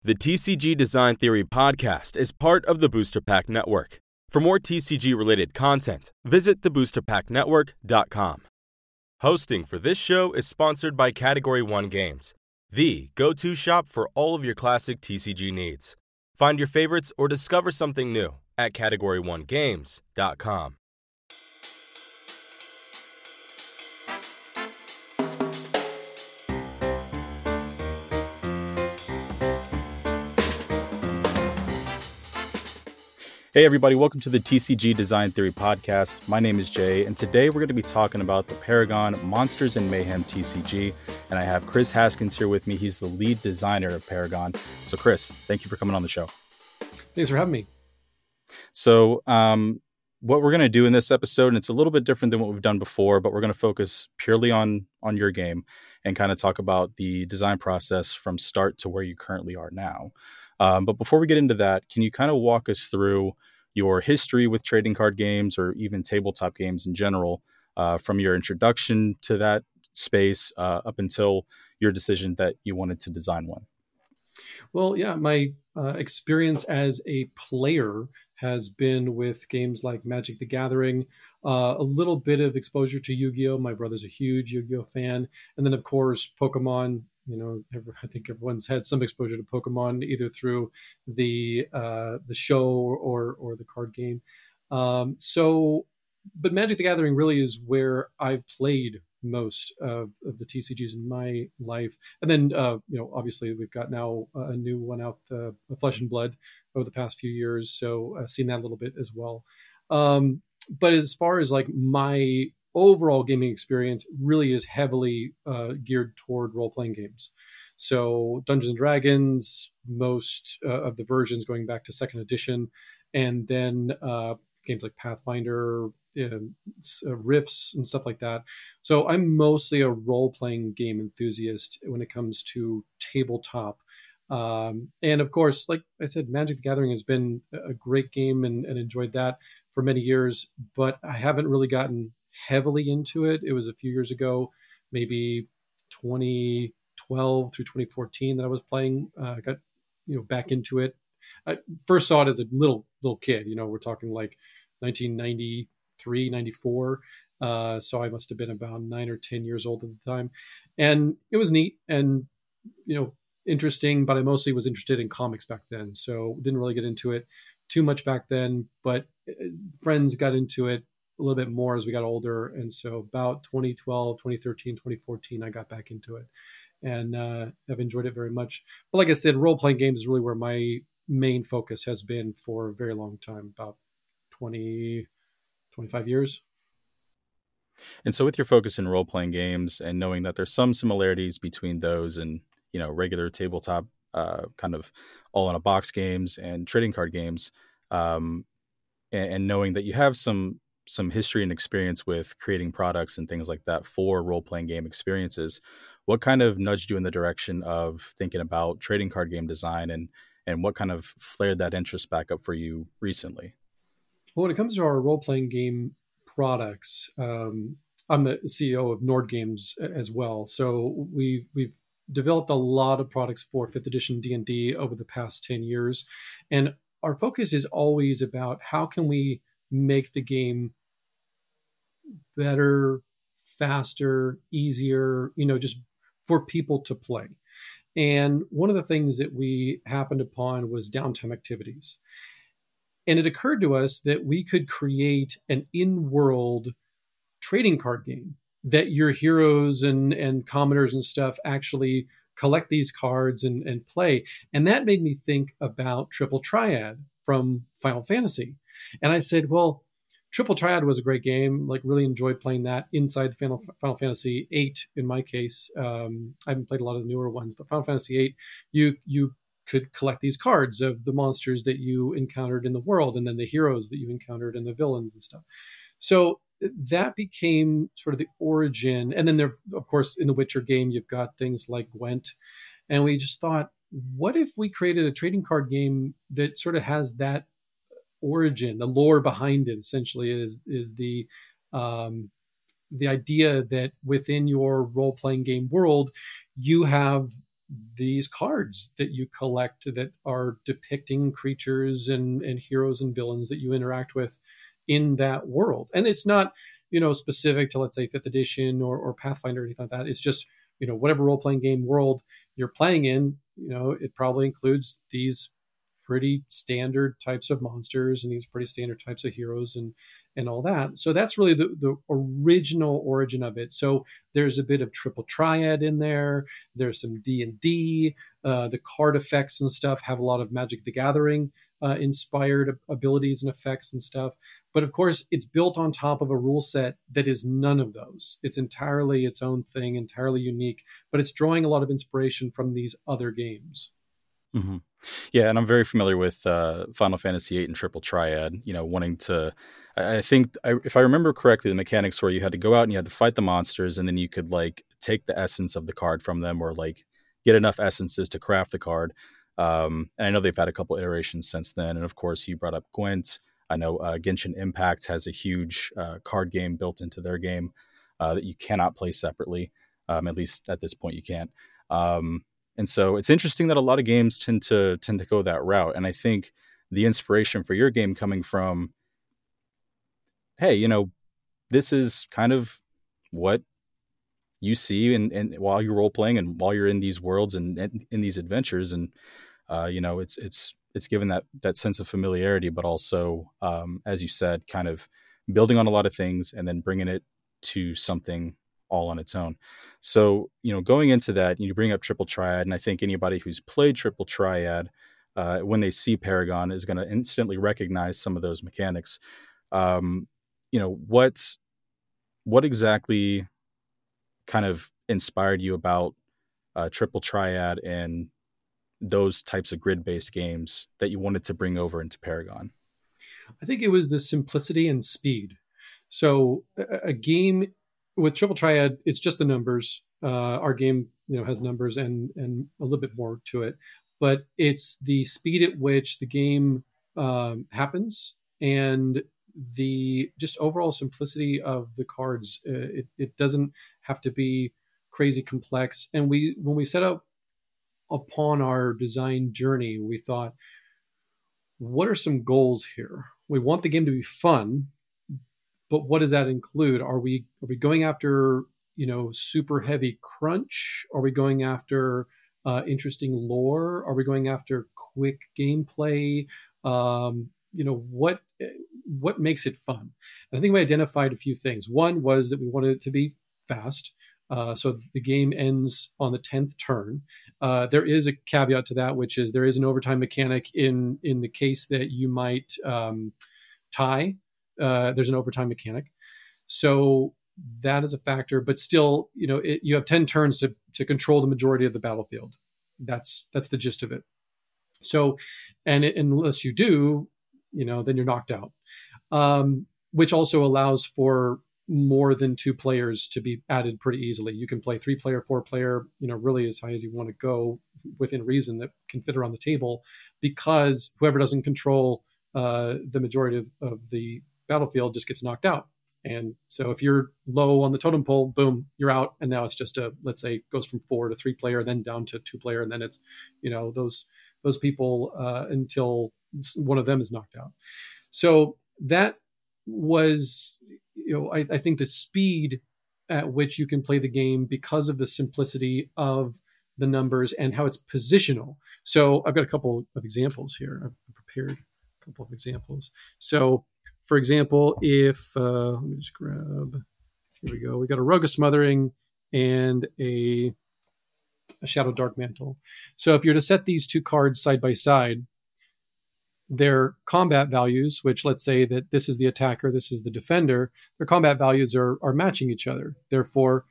The TCG Design Theory podcast is part of the Booster Pack Network. For more TCG-related content, visit theboosterpacknetwork.com. Hosting for this show is sponsored by Category 1 Games, the go-to shop for all of your classic TCG needs. Find your favorites or discover something new at category1games.com. Hey everybody, welcome to the TCG Design Theory podcast. My name is Jay, and today we're going to be talking about the Paragon Monsters and Mayhem TCG, and I have Chris Haskins here with me. He's the lead designer of Paragon. So Chris, thank you for coming on the show. Thanks for having me. So what we're going to do in this episode, and it's a little bit different than what we've done before, but we're going to focus purely on your game and kind of talk about the design process from start to where you currently are now. But before we get into that, can you kind of walk us through your history with trading card games or even tabletop games in general, from your introduction to that space up until your decision that you wanted to design one? Well, yeah, my experience as a player has been with games like Magic the Gathering, a little bit of exposure to Yu-Gi-Oh! My brother's a huge Yu-Gi-Oh! Fan. And then, of course, Pokemon. You know, I think everyone's had some exposure to Pokemon either through the show or the card game. But Magic the Gathering really is where I've played most of the TCGs in my life. And then, obviously we've got now a new one out, Flesh and Blood, over the past few years. So I've seen that a little bit as well. But as far as like my overall gaming experience really is heavily geared toward role-playing games. So Dungeons and Dragons, most of the versions going back to second edition, and then games like Pathfinder, Rifts, and stuff like that. So I'm mostly a role-playing game enthusiast when it comes to tabletop. And of course, like I said, Magic the Gathering has been a great game and enjoyed that for many years, but I haven't really gotten heavily into it. It was a few years ago, maybe 2012 through 2014 that I was playing. I got back into it. I first saw it as a little kid. We're talking like 1993, 94. So I must have been about 9 or 10 years old at the time, and it was neat and interesting. But I mostly was interested in comics back then, so didn't really get into it too much back then. But friends got into it a little bit more as we got older. And so about 2012, 2013, 2014, I got back into it and have enjoyed it very much. But like I said, role-playing games is really where my main focus has been for a very long time, about 20, 25 years. And so with your focus in role-playing games and knowing that there's some similarities between those and, regular tabletop kind of all-in-a-box games and trading card games, and knowing that you have some history and experience with creating products and things like that for role-playing game experiences, what kind of nudged you in the direction of thinking about trading card game design, and what kind of flared that interest back up for you recently? Well, when it comes to our role-playing game products, I'm the CEO of Nord Games as well. So we've developed a lot of products for 5th edition D&D over the past 10 years. And our focus is always about how can we make the game better, faster, easier, just for people to play. And one of the things that we happened upon was downtime activities. And it occurred to us that we could create an in-world trading card game that your heroes and commoners and stuff actually collect these cards and play. And that made me think about Triple Triad from Final Fantasy. And I said, well, Triple Triad was a great game. Like, really enjoyed playing that inside Final Fantasy VIII. In my case, I haven't played a lot of the newer ones, but Final Fantasy VIII, you could collect these cards of the monsters that you encountered in the world, and then the heroes that you encountered and the villains and stuff. So that became sort of the origin. And then there, of course, in the Witcher game, you've got things like Gwent. And we just thought, what if we created a trading card game that sort of has that origin, the lore behind it essentially is the idea that within your role-playing game world, you have these cards that you collect that are depicting creatures and heroes and villains that you interact with in that world. And it's not, specific to, let's say, 5th edition or Pathfinder or anything like that. It's just, whatever role-playing game world you're playing in, it probably includes these pretty standard types of monsters and these pretty standard types of heroes and all that. So that's really the original origin of it. So there's a bit of triple triad in there. There's some D&D. The card effects and stuff have a lot of Magic the Gathering inspired abilities and effects and stuff. But of course, it's built on top of a rule set that is none of those. It's entirely its own thing, entirely unique, but it's drawing a lot of inspiration from these other games. Mm-hmm. Yeah, and I'm very familiar with Final Fantasy VIII and Triple Triad. Wanting to, I think, if I remember correctly, the mechanics where you had to go out and you had to fight the monsters, and then you could take the essence of the card from them, or get enough essences to craft the card. And I know they've had a couple iterations since then. And of course, you brought up Gwent. I know Genshin Impact has a huge card game built into their game that you cannot play separately. At least at this point, you can't. And so it's interesting that a lot of games tend to go that route. And I think the inspiration for your game coming from, hey, this is kind of what you see and while you're role playing and while you're in these worlds and in these adventures, and it's given that sense of familiarity, but also as you said, kind of building on a lot of things and then bringing it to something all on its own. So, going into that, you bring up Triple Triad, and I think anybody who's played Triple Triad, when they see Paragon, is going to instantly recognize some of those mechanics. What exactly kind of inspired you about Triple Triad and those types of grid-based games that you wanted to bring over into Paragon? I think it was the simplicity and speed. So a game with Triple Triad, it's just the numbers. Our game, has numbers and a little bit more to it, but it's the speed at which the game happens and the just overall simplicity of the cards. It doesn't have to be crazy complex. And when we set up upon our design journey, we thought, what are some goals here? We want the game to be fun, but what does that include? Are we going after, super heavy crunch? Are we going after interesting lore? Are we going after quick gameplay? What makes it fun? And I think we identified a few things. One was that we wanted it to be fast. So the game ends on the 10th turn. There is a caveat to that, which is there is an overtime mechanic in the case that you might tie. There's an overtime mechanic. So that is a factor, but still, you have 10 turns to control the majority of the battlefield. That's the gist of it. So, unless you do, then you're knocked out, which also allows for more than 2 players to be added pretty easily. You can play 3-player, 4-player, really as high as you want to go within reason that can fit around the table, because whoever doesn't control the majority of the battlefield just gets knocked out. And so if you're low on the totem pole, boom, you're out. And now it's just let's say goes from 4 to 3-player, then down to 2-player. And then it's, those people until one of them is knocked out. So that was, I think the speed at which you can play the game because of the simplicity of the numbers and how it's positional. So I've got a couple of examples here. I've prepared a couple of examples. So for example, if, let me just grab, here we go. We got a Rogue of Smothering and a Shadow Dark Mantle. So if you're to set these 2 cards side by side, their combat values, which let's say that this is the attacker, this is the defender, their combat values are matching each other. Therefore,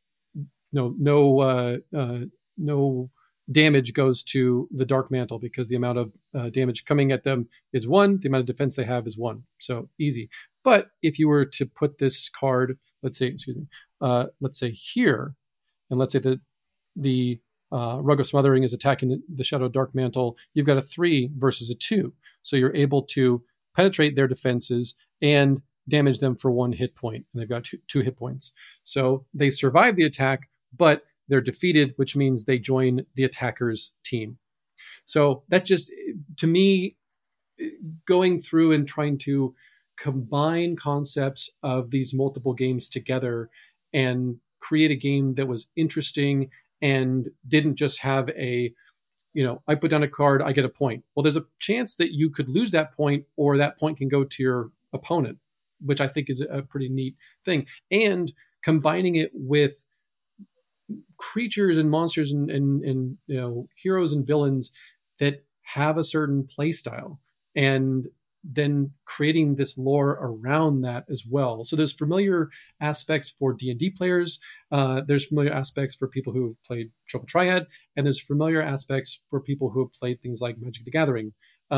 no damage goes to the Dark Mantle because the amount of damage coming at them is 1, the amount of defense they have is 1. So easy. But if you were to put this card, let's say here, and let's say that the Rogue of Smothering is attacking the Shadow Dark Mantle, you've got a 3 versus a 2. So you're able to penetrate their defenses and damage them for 1 hit point. And they've got two hit points. So they survive the attack, but they're defeated, which means they join the attacker's team. So that just, to me, going through and trying to combine concepts of these multiple games together and create a game that was interesting and didn't just have a, I put down a card, I get a point. Well, there's a chance that you could lose that point, or that point can go to your opponent, which I think is a pretty neat thing. And combining it with creatures and monsters and heroes and villains that have a certain play style, and then creating this lore around that as well. So there's familiar aspects for D&D players. There's familiar aspects for people who have played Triple Triad, and there's familiar aspects for people who have played things like Magic the Gathering.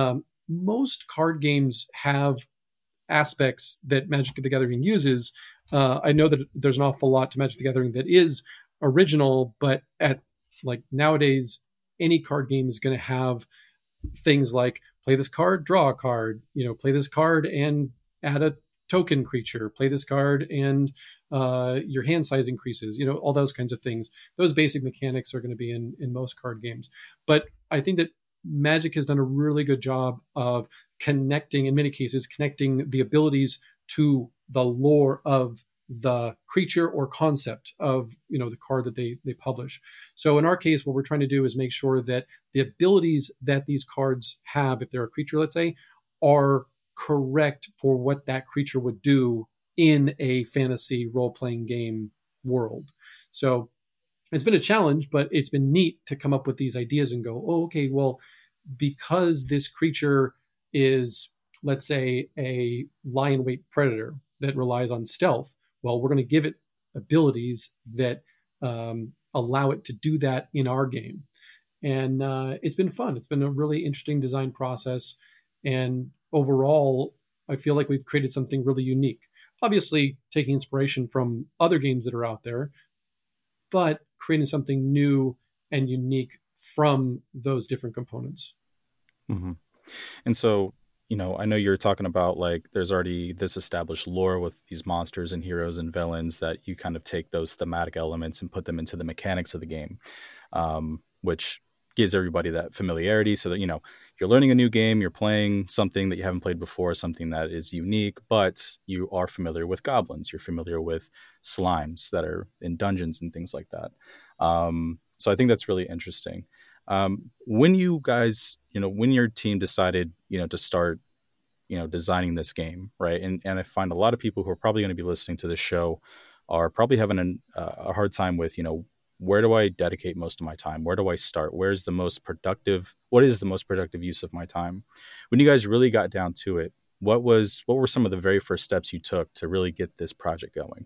Most card games have aspects that Magic the Gathering uses. I know that there's an awful lot to Magic the Gathering that is original, but at like nowadays, any card game is going to have things like play this card, draw a card, play this card and add a token creature, play this card and your hand size increases, all those kinds of things. Those basic mechanics are going to be in most card games. But I think that Magic has done a really good job of connecting, in many cases, connecting the abilities to the lore of the creature or concept of the card that they publish. So in our case, what we're trying to do is make sure that the abilities that these cards have, if they're a creature, let's say, are correct for what that creature would do in a fantasy role-playing game world. So it's been a challenge, but it's been neat to come up with these ideas and go, oh, okay, well, because this creature is, let's say, a lion weight predator that relies on stealth, well, we're going to give it abilities that allow it to do that in our game. And it's been fun. It's been a really interesting design process. And overall, I feel like we've created something really unique. Obviously, taking inspiration from other games that are out there, but creating something new and unique from those different components. Mm-hmm. And so, I know you're talking about like there's already this established lore with these monsters and heroes and villains that you kind of take those thematic elements and put them into the mechanics of the game, which gives everybody that familiarity so that, you're learning a new game, you're playing something that you haven't played before, something that is unique, but you are familiar with goblins, you're familiar with slimes that are in dungeons and things like that. So I think that's really interesting. When you guys, when your team decided, to start, designing this game, right? And I find a lot of people who are probably going to be listening to this show are probably having a hard time with, where do I dedicate most of my time? Where do I start? What is the most productive use of my time? When you guys really got down to it, what were some of the very first steps you took to really get this project going?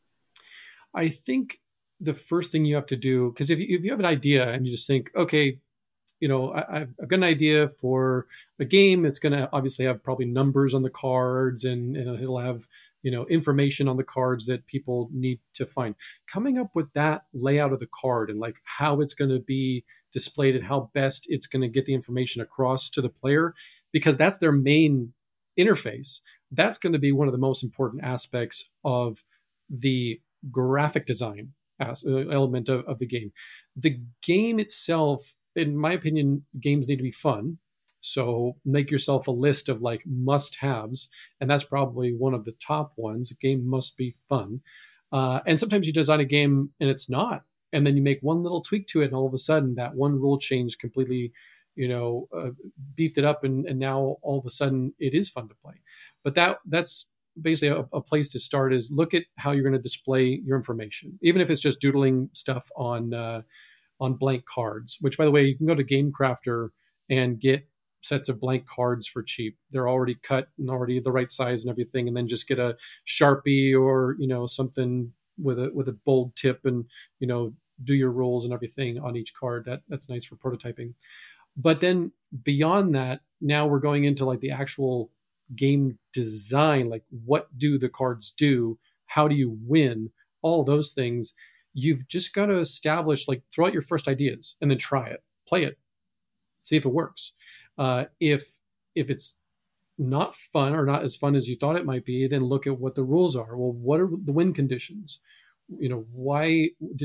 I think the first thing you have to do, because if you have an idea and you just think, okay, I've got an idea for a game. It's going to obviously have probably numbers on the cards and it'll have, information on the cards that people need to find. Coming up with that layout of the card and like how it's going to be displayed and how best it's going to get the information across to the player, because that's their main interface. That's going to be one of the most important aspects of the graphic design element of the game. The game itself, in my opinion, games need to be fun. So make yourself a list of like must-haves, and that's probably one of the top ones. A game must be fun. And sometimes you design a game and it's not, and then you make one little tweak to it, and all of a sudden that one rule change completely, beefed it up, and now all of a sudden it is fun to play. But that's basically a place to start, is look at how you're going to display your information, even if it's just doodling stuff on blank cards, which, by the way, you can go to Game Crafter and get sets of blank cards for cheap. They're already cut and already the right size and everything, and then just get a Sharpie or something with a bold tip and do your rules and everything on each card. That's nice for prototyping. But then beyond that, now we're going into like the actual game design, like what do the cards do? How do you win? All those things. You've just got to establish, like, throw out your first ideas and then try it, play it, see if it works. If it's not fun or not as fun as you thought it might be, then look at what the rules are. Well, what are the win conditions? Why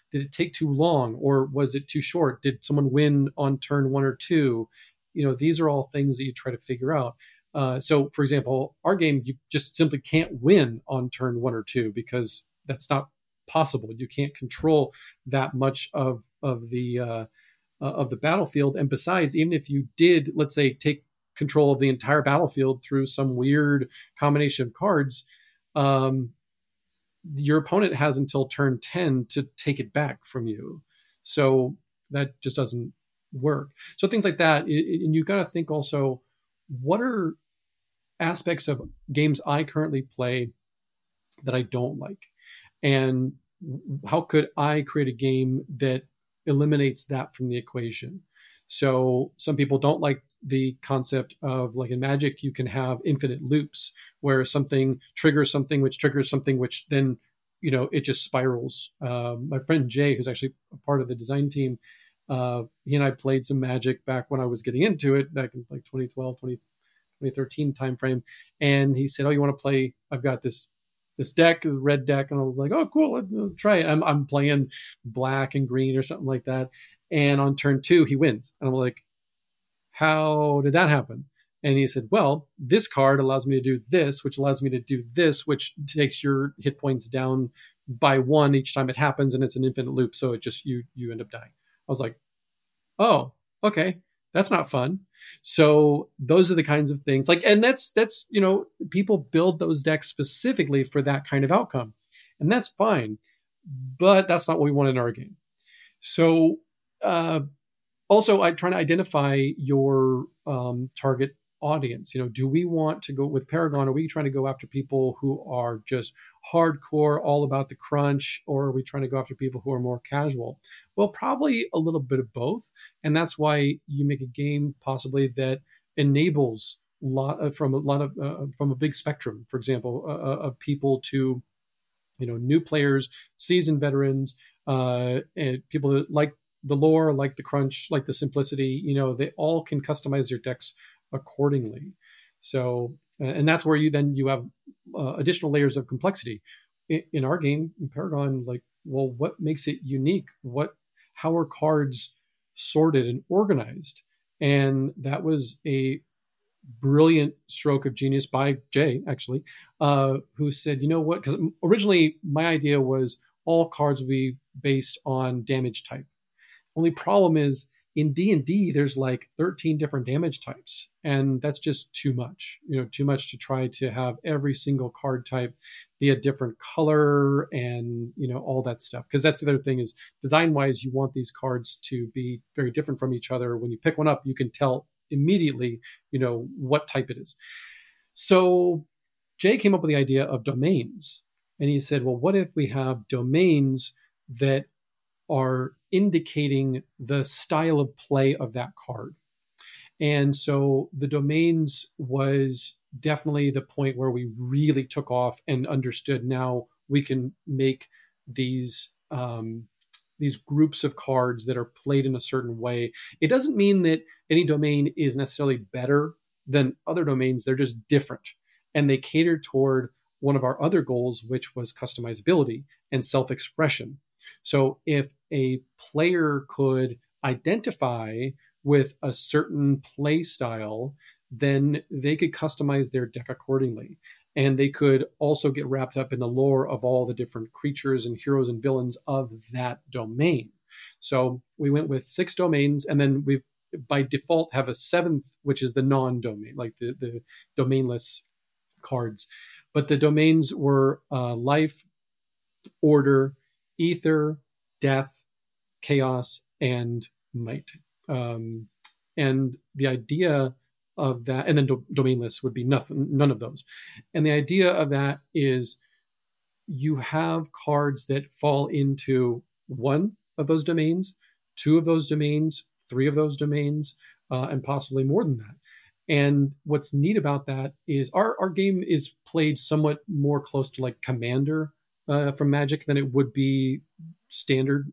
Did it take too long, or was it too short? Did someone win on turn 1 or 2? These are all things that you try to figure out. So, for example, our game, you just simply can't win on turn 1 or 2 because that's not possible. You can't control that much of the battlefield. And besides, even if you did, let's say, take control of the entire battlefield through some weird combination of cards, your opponent has until turn 10 to take it back from you. So that just doesn't work. So things like that. And you got to think also, what are aspects of games I currently play that I don't like? And how could I create a game that eliminates that from the equation? So some people don't like the concept of, like in Magic, you can have infinite loops where something triggers something, which then, it just spirals. My friend Jay, who's actually a part of the design team, he and I played some Magic back when I was getting into it, back in like 2013 timeframe. And he said, "Oh, you want to play? I've got this deck, the red deck." And I was like, "Oh, cool, let's try it." I'm playing black and green or something like that. And on turn 2, he wins. And I'm like, "How did that happen?" And he said, "Well, this card allows me to do this, which allows me to do this, which takes your hit points down by 1 each time it happens. And it's an infinite loop. So it just, you end up dying." I was like, "Oh, okay. That's not fun." So those are the kinds of things, like, and that's, people build those decks specifically for that kind of outcome, and that's fine, but that's not what we want in our game. So, also, I'm trying to identify your target audience. Do we want to go with Paragon? Are we trying to go after people who are just hardcore, all about the crunch, or are we trying to go after people who are more casual? Well, probably a little bit of both, and that's why you make a game possibly that enables from a big spectrum, for example, of people to, new players, seasoned veterans, and people that like the lore, like the crunch, like the simplicity. They all can customize their decks accordingly. So, and that's where you have additional layers of complexity in our game, in Paragon. Like, well, what makes it unique? How are cards sorted and organized? And that was a brilliant stroke of genius by Jay, actually, who said, "You know what?" Because originally my idea was all cards would be based on damage type. Only problem is, in D&D, there's like 13 different damage types, and that's just too much. Too much to try to have every single card type be a different color and, all that stuff. Because that's the other thing is, design-wise, you want these cards to be very different from each other. When you pick one up, you can tell immediately, what type it is. So Jay came up with the idea of domains, and he said, well, what if we have domains that are indicating the style of play of that card? And so the domains was definitely the point where we really took off and understood, now we can make these groups of cards that are played in a certain way. It doesn't mean that any domain is necessarily better than other domains. They're just different, and they cater toward one of our other goals, which was customizability and self-expression. So if a player could identify with a certain play style, then they could customize their deck accordingly. And they could also get wrapped up in the lore of all the different creatures and heroes and villains of that domain. So we went with 6 domains, and then we by default have a 7th, which is the non-domain, like the domainless cards. But the domains were life, order, ether, death, chaos, and might. And the idea of that, and then domainless would be none of those. And the idea of that is you have cards that fall into 1 of those domains, 2 of those domains, 3 of those domains, and possibly more than that. And what's neat about that is our game is played somewhat more close to like Commander from Magic than it would be standard,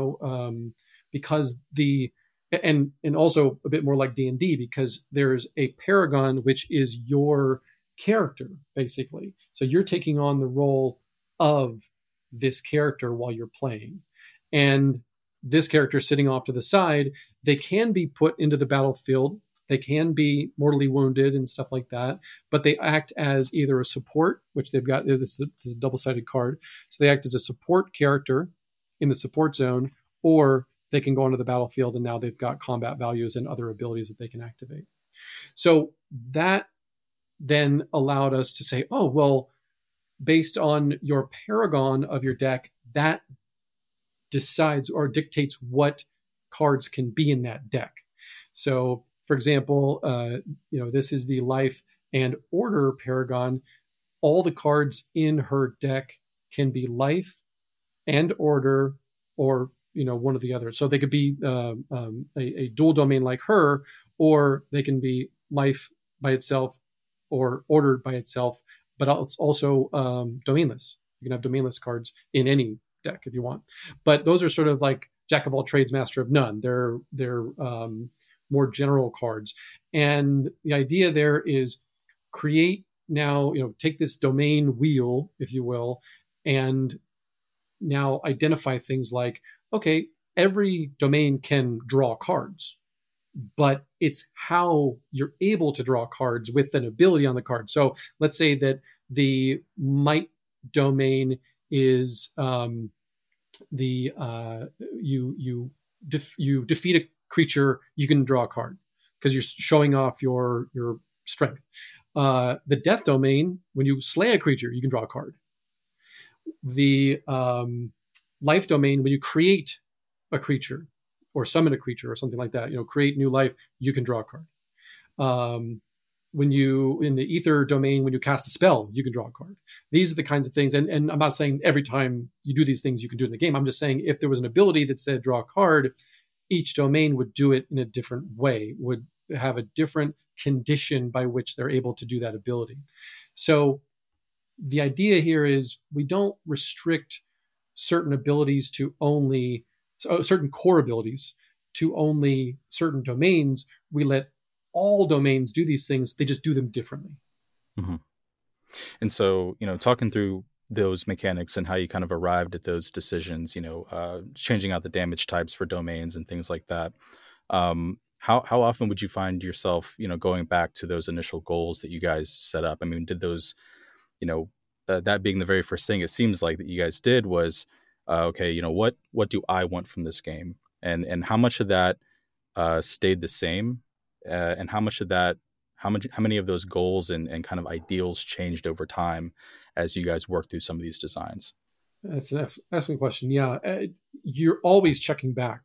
because and also a bit more like D&D, because there's a Paragon, which is your character, basically. So you're taking on the role of this character while you're playing. and this character sitting off to the side, they can be put into the battlefield. They can be mortally wounded and stuff like that, but they act as either a support, which they've got, this is a double-sided card. So they act as a support character in the support zone, or they can go onto the battlefield and now they've got combat values and other abilities that they can activate. So that then allowed us to say, oh, well, based on your paragon of your deck, that decides or dictates what cards can be in that deck. So, for example, this is the life and order paragon. All the cards in her deck can be life and order, or one or the other. So they could be a dual domain like her, or they can be life by itself or ordered by itself, but it's also domainless. You can have domainless cards in any deck if you want. But those are sort of like jack of all trades, master of none. They're more general cards. And the idea there is create now, take this domain wheel, if you will, and now identify things like, okay, every domain can draw cards, but it's how you're able to draw cards with an ability on the card. So let's say that the might domain is you defeat a creature, you can draw a card because you're showing off your strength. The death domain, when you slay a creature, you can draw a card. The life domain, when you create a creature or summon a creature or something like that, create new life, you can draw a card. When you, in the ether domain, when you cast a spell, you can draw a card. These are the kinds of things. And I'm not saying every time you do these things, you can do it in the game. I'm just saying if there was an ability that said draw a card, each domain would do it in a different way, would have a different condition by which they're able to do that ability. So the idea here is we don't restrict certain abilities to only certain core abilities to only certain domains. We let all domains do these things. They just do them differently. Mm-hmm. And so, talking through those mechanics and how you kind of arrived at those decisions, changing out the damage types for domains and things like that. How often would you find yourself, going back to those initial goals that you guys set up? I mean, did those, that being the very first thing it seems like that you guys did was, okay, what do I want from this game? And how much of that stayed the same? And how many of those goals and kind of ideals changed over time as you guys work through some of these designs? That's an excellent question. Yeah, you're always checking back.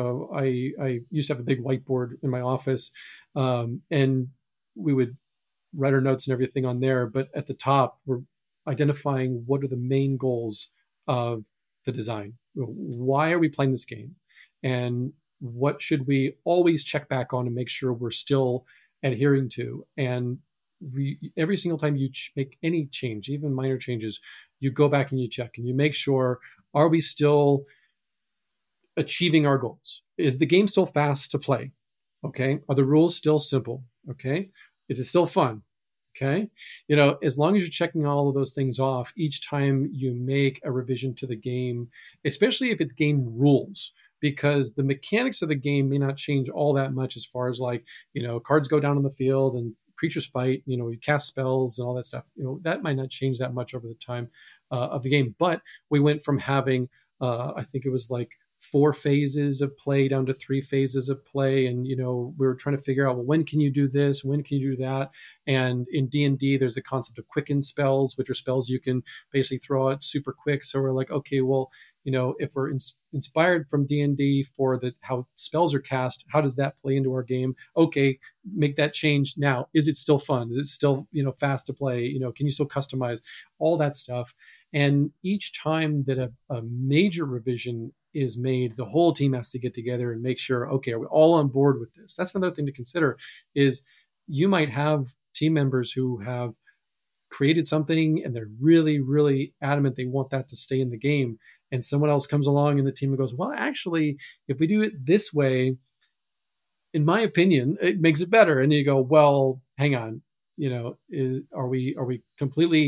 I used to have a big whiteboard in my office, and we would write our notes and everything on there. But at the top, we're identifying what are the main goals of the design. Why are we playing this game? And what should we always check back on and make sure we're still adhering to? And every single time you make any change, even minor changes, you go back and you check and you make sure, are we still achieving our goals? Is the game still fast to play? Okay. Are the rules still simple? Okay. Is it still fun? Okay. As long as you're checking all of those things off each time you make a revision to the game, especially if it's game rules, because the mechanics of the game may not change all that much as far as cards go down on the field and creatures fight, you cast spells and all that stuff. That might not change that much over the time of the game. But we went from having, I think it was like 4 phases of play down to 3 phases of play. And, we were trying to figure out, well, when can you do this? When can you do that? And in D&D, there's the concept of quicken spells, which are spells you can basically throw out super quick. So we're like, okay, well, if we're inspired from D&D for how spells are cast, how does that play into our game? Okay, make that change now. Is it still fun? Is it still, fast to play? Can you still customize all that stuff? And each time that a major revision is made, the whole team has to get together and make sure, okay, are we all on board with this? That's another thing to consider is you might have team members who have created something and they're really, really adamant they want that to stay in the game. And someone else comes along in the team and goes, well, actually, if we do it this way, in my opinion, it makes it better. And you go, well, hang on, are we completely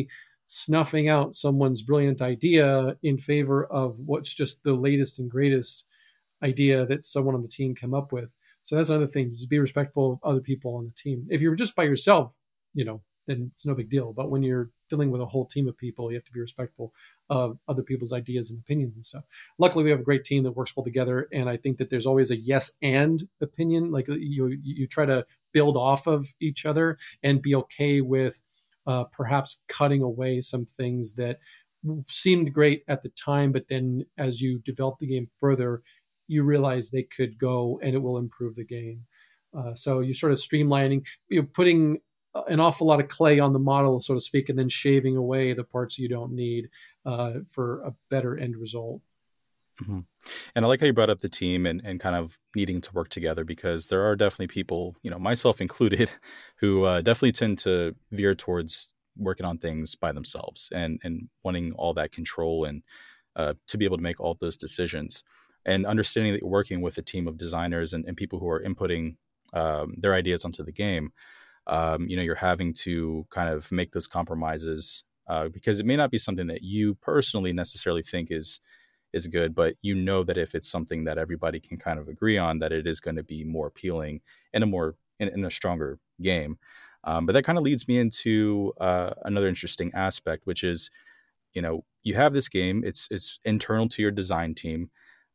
snuffing out someone's brilliant idea in favor of what's just the latest and greatest idea that someone on the team came up with. So that's another thing, just be respectful of other people on the team. If you're just by yourself, then it's no big deal. But when you're dealing with a whole team of people, you have to be respectful of other people's ideas and opinions and stuff. Luckily, we have a great team that works well together. And I think that there's always a yes and opinion. Like you try to build off of each other and be okay with perhaps cutting away some things that seemed great at the time, but then as you develop the game further, you realize they could go and it will improve the game. So you're sort of streamlining, putting an awful lot of clay on the model, so to speak, and then shaving away the parts you don't need for a better end result. Mm-hmm. And I like how you brought up the team and kind of needing to work together, because there are definitely people, myself included, who definitely tend to veer towards working on things by themselves and wanting all that control and to be able to make all those decisions. And understanding that you're working with a team of designers and people who are inputting their ideas onto the game, you're having to kind of make those compromises because it may not be something that you personally necessarily think is good, but that if it's something that everybody can kind of agree on, that it is going to be more appealing and in a stronger game. But that kind of leads me into another interesting aspect, which is, you have this game, it's internal to your design team.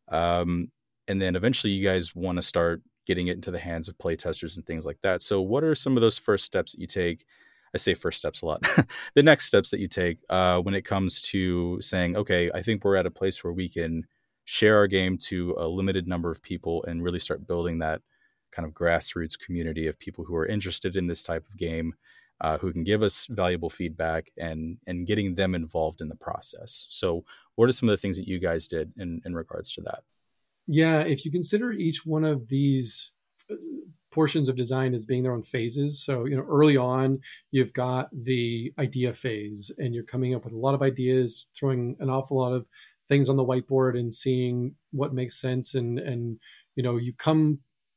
And then eventually you guys want to start getting it into the hands of playtesters and things like that. So what are some of those first steps that you take? I say first steps a lot. The next steps that you take when it comes to saying, okay, I think we're at a place where we can share our game to a limited number of people and really start building that kind of grassroots community of people who are interested in this type of game, who can give us valuable feedback and getting them involved in the process. So what are some of the things that you guys did in regards to that? Yeah, if you consider each one of these portions of design as being their own phases. So, early on, you've got the idea phase and you're coming up with a lot of ideas, throwing an awful lot of things on the whiteboard and seeing what makes sense. And you come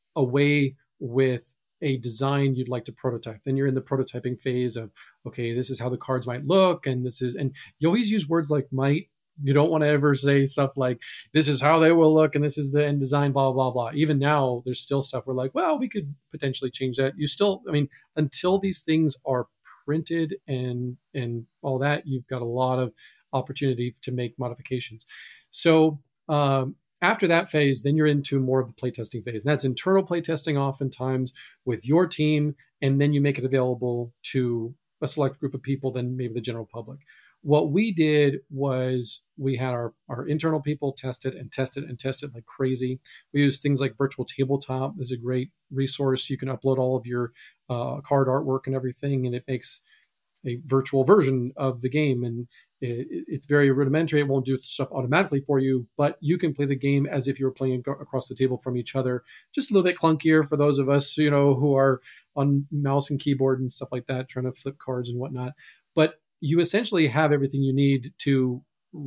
away with a design you'd like to prototype. Then you're in the prototyping phase of, okay, this is how the cards might look. And you always use words like might. You don't want to ever say stuff like, this is how they will look and this is the end design, blah, blah, blah. Even now, there's still stuff we're like, well, we could potentially change that. Until these things are printed and all that, you've got a lot of opportunity to make modifications. So after that phase, then you're into more of the playtesting phase. And that's internal playtesting oftentimes with your team, and then you make it available to a select group of people, then maybe the general public. What we did was we had our internal people test it like crazy. We used things like Virtual Tabletop. There's a great resource. You can upload all of your card artwork and everything, and it makes a virtual version of the game. And it's very rudimentary. It won't do stuff automatically for you, but you can play the game as if you were playing across the table from each other. Just a little bit clunkier for those of us, who are on mouse and keyboard and stuff like that, trying to flip cards and whatnot. But you essentially have everything you need to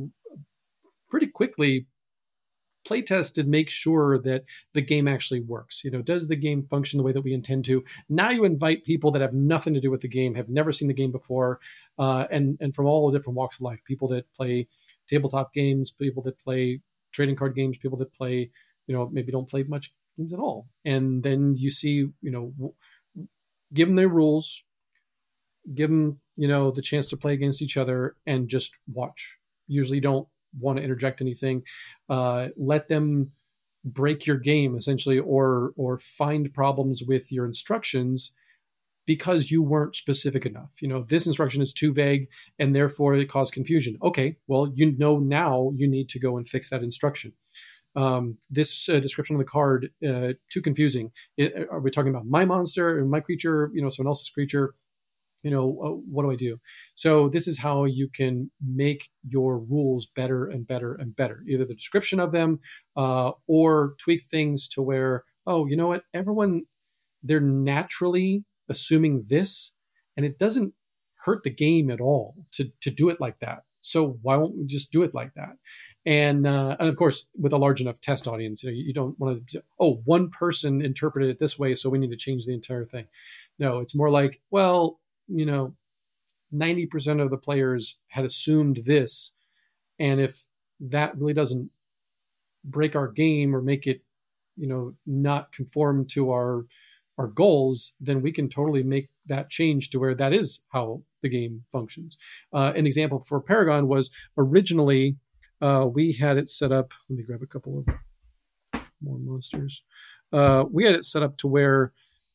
pretty quickly playtest and make sure that the game actually works. Does the game function the way that we intend to? Now you invite people that have nothing to do with the game, have never seen the game before, and from all different walks of life. People that play tabletop games, people that play trading card games, people that play, maybe don't play much games at all. And then you see, give them their rules, give them, the chance to play against each other and just watch. Usually don't want to interject anything. Let them break your game essentially, or find problems with your instructions because you weren't specific enough. This instruction is too vague and therefore it caused confusion. Okay, well, now you need to go and fix that instruction. This description on the card, too confusing. Are we talking about my monster or my creature, someone else's creature? What do I do? So this is how you can make your rules better and better and better, either the description of them or tweak things to where, oh, you know what? Everyone, they're naturally assuming this, and it doesn't hurt the game at all to do it like that. So why won't we just do it like that? And of course, with a large enough test audience, you don't want to, one person interpreted it this way, so we need to change the entire thing. No, it's more like, well, 90% of the players had assumed this. And if that really doesn't break our game or make it, not conform to our goals, then we can totally make that change to where that is how the game functions. An example for Paragon was originally we had it set up. Let me grab a couple of more monsters. We had it set up to where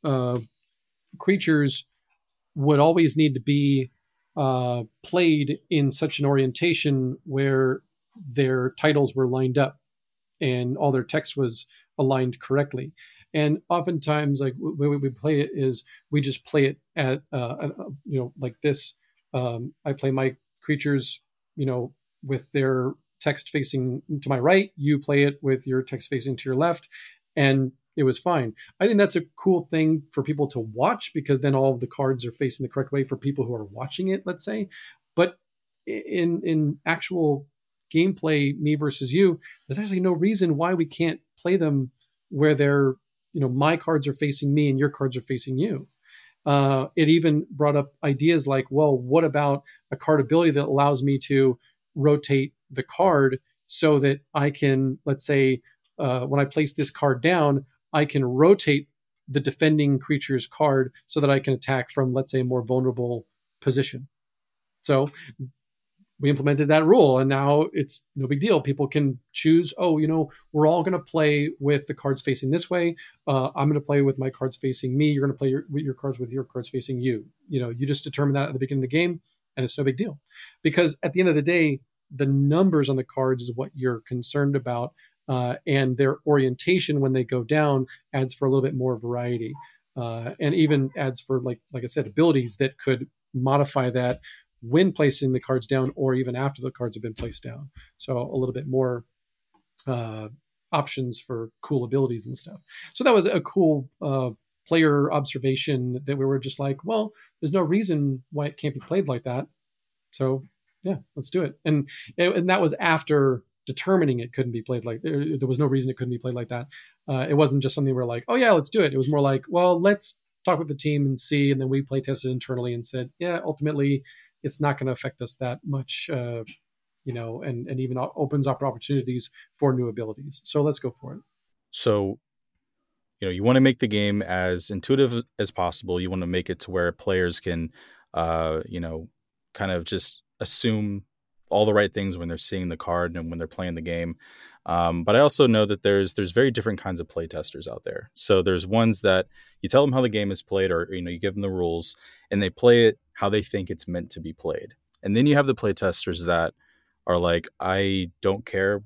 creatures would always need to be played in such an orientation where their titles were lined up and all their text was aligned correctly. And oftentimes, like the way we play it is we just play it at like this. I play my creatures, with their text facing to my right. You play it with your text facing to your left, and it was fine. I think that's a cool thing for people to watch, because then all of the cards are facing the correct way for people who are watching it, let's say. But in actual gameplay, me versus you, there's actually no reason why we can't play them where they're, my cards are facing me and your cards are facing you. It even brought up ideas like, well, what about a card ability that allows me to rotate the card so that I can, let's say, when I place this card down, I can rotate the defending creature's card so that I can attack from, let's say, a more vulnerable position. So we implemented that rule, and now it's no big deal. People can choose, we're all going to play with the cards facing this way. I'm going to play with my cards facing me. You're going to play your cards with your cards facing you. You just determine that at the beginning of the game, and it's no big deal. Because at the end of the day, the numbers on the cards is what you're concerned about, and their orientation when they go down adds for a little bit more variety, and even adds for, like I said, abilities that could modify that when placing the cards down or even after the cards have been placed down. So a little bit more options for cool abilities and stuff. So that was a cool player observation that we were just like, well, there's no reason why it can't be played like that. So yeah, let's do it. And that was after determining it couldn't be played like, there was no reason it couldn't be played like that. It wasn't just something we're like, oh yeah, let's do it. It was more like, well, let's talk with the team and see. And then we play tested internally and said, yeah, ultimately it's not going to affect us that much, and even opens up opportunities for new abilities. So let's go for it. So, you want to make the game as intuitive as possible. You want to make it to where players can, kind of just assume all the right things when they're seeing the card and when they're playing the game. But I also know that there's very different kinds of play testers out there. So there's ones that you tell them how the game is played, or you give them the rules and they play it how they think it's meant to be played. And then you have the play testers that are like, I don't care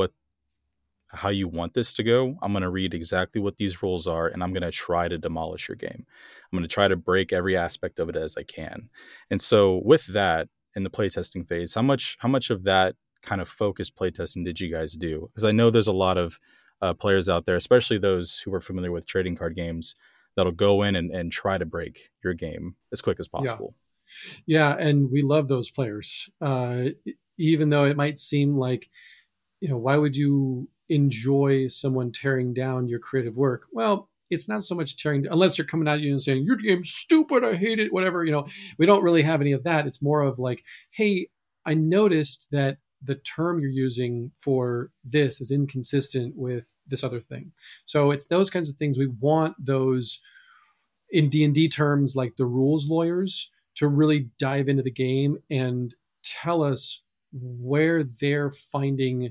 how you want this to go. I'm going to read exactly what these rules are, and I'm going to try to demolish your game. I'm going to try to break every aspect of it as I can. And so with that, in the playtesting phase, how much of that kind of focused playtesting did you guys do? Because I know there's a lot of players out there, especially those who are familiar with trading card games, that'll go in and try to break your game as quick as possible. Yeah, and we love those players. Even though it might seem like, why would you enjoy someone tearing down your creative work? Well, it's not so much tearing, unless you're coming at you and saying, your game's stupid, I hate it, whatever. We don't really have any of that. It's more of like, hey, I noticed that the term you're using for this is inconsistent with this other thing. So it's those kinds of things. We want those, in D&D terms, like the rules lawyers, to really dive into the game and tell us where they're finding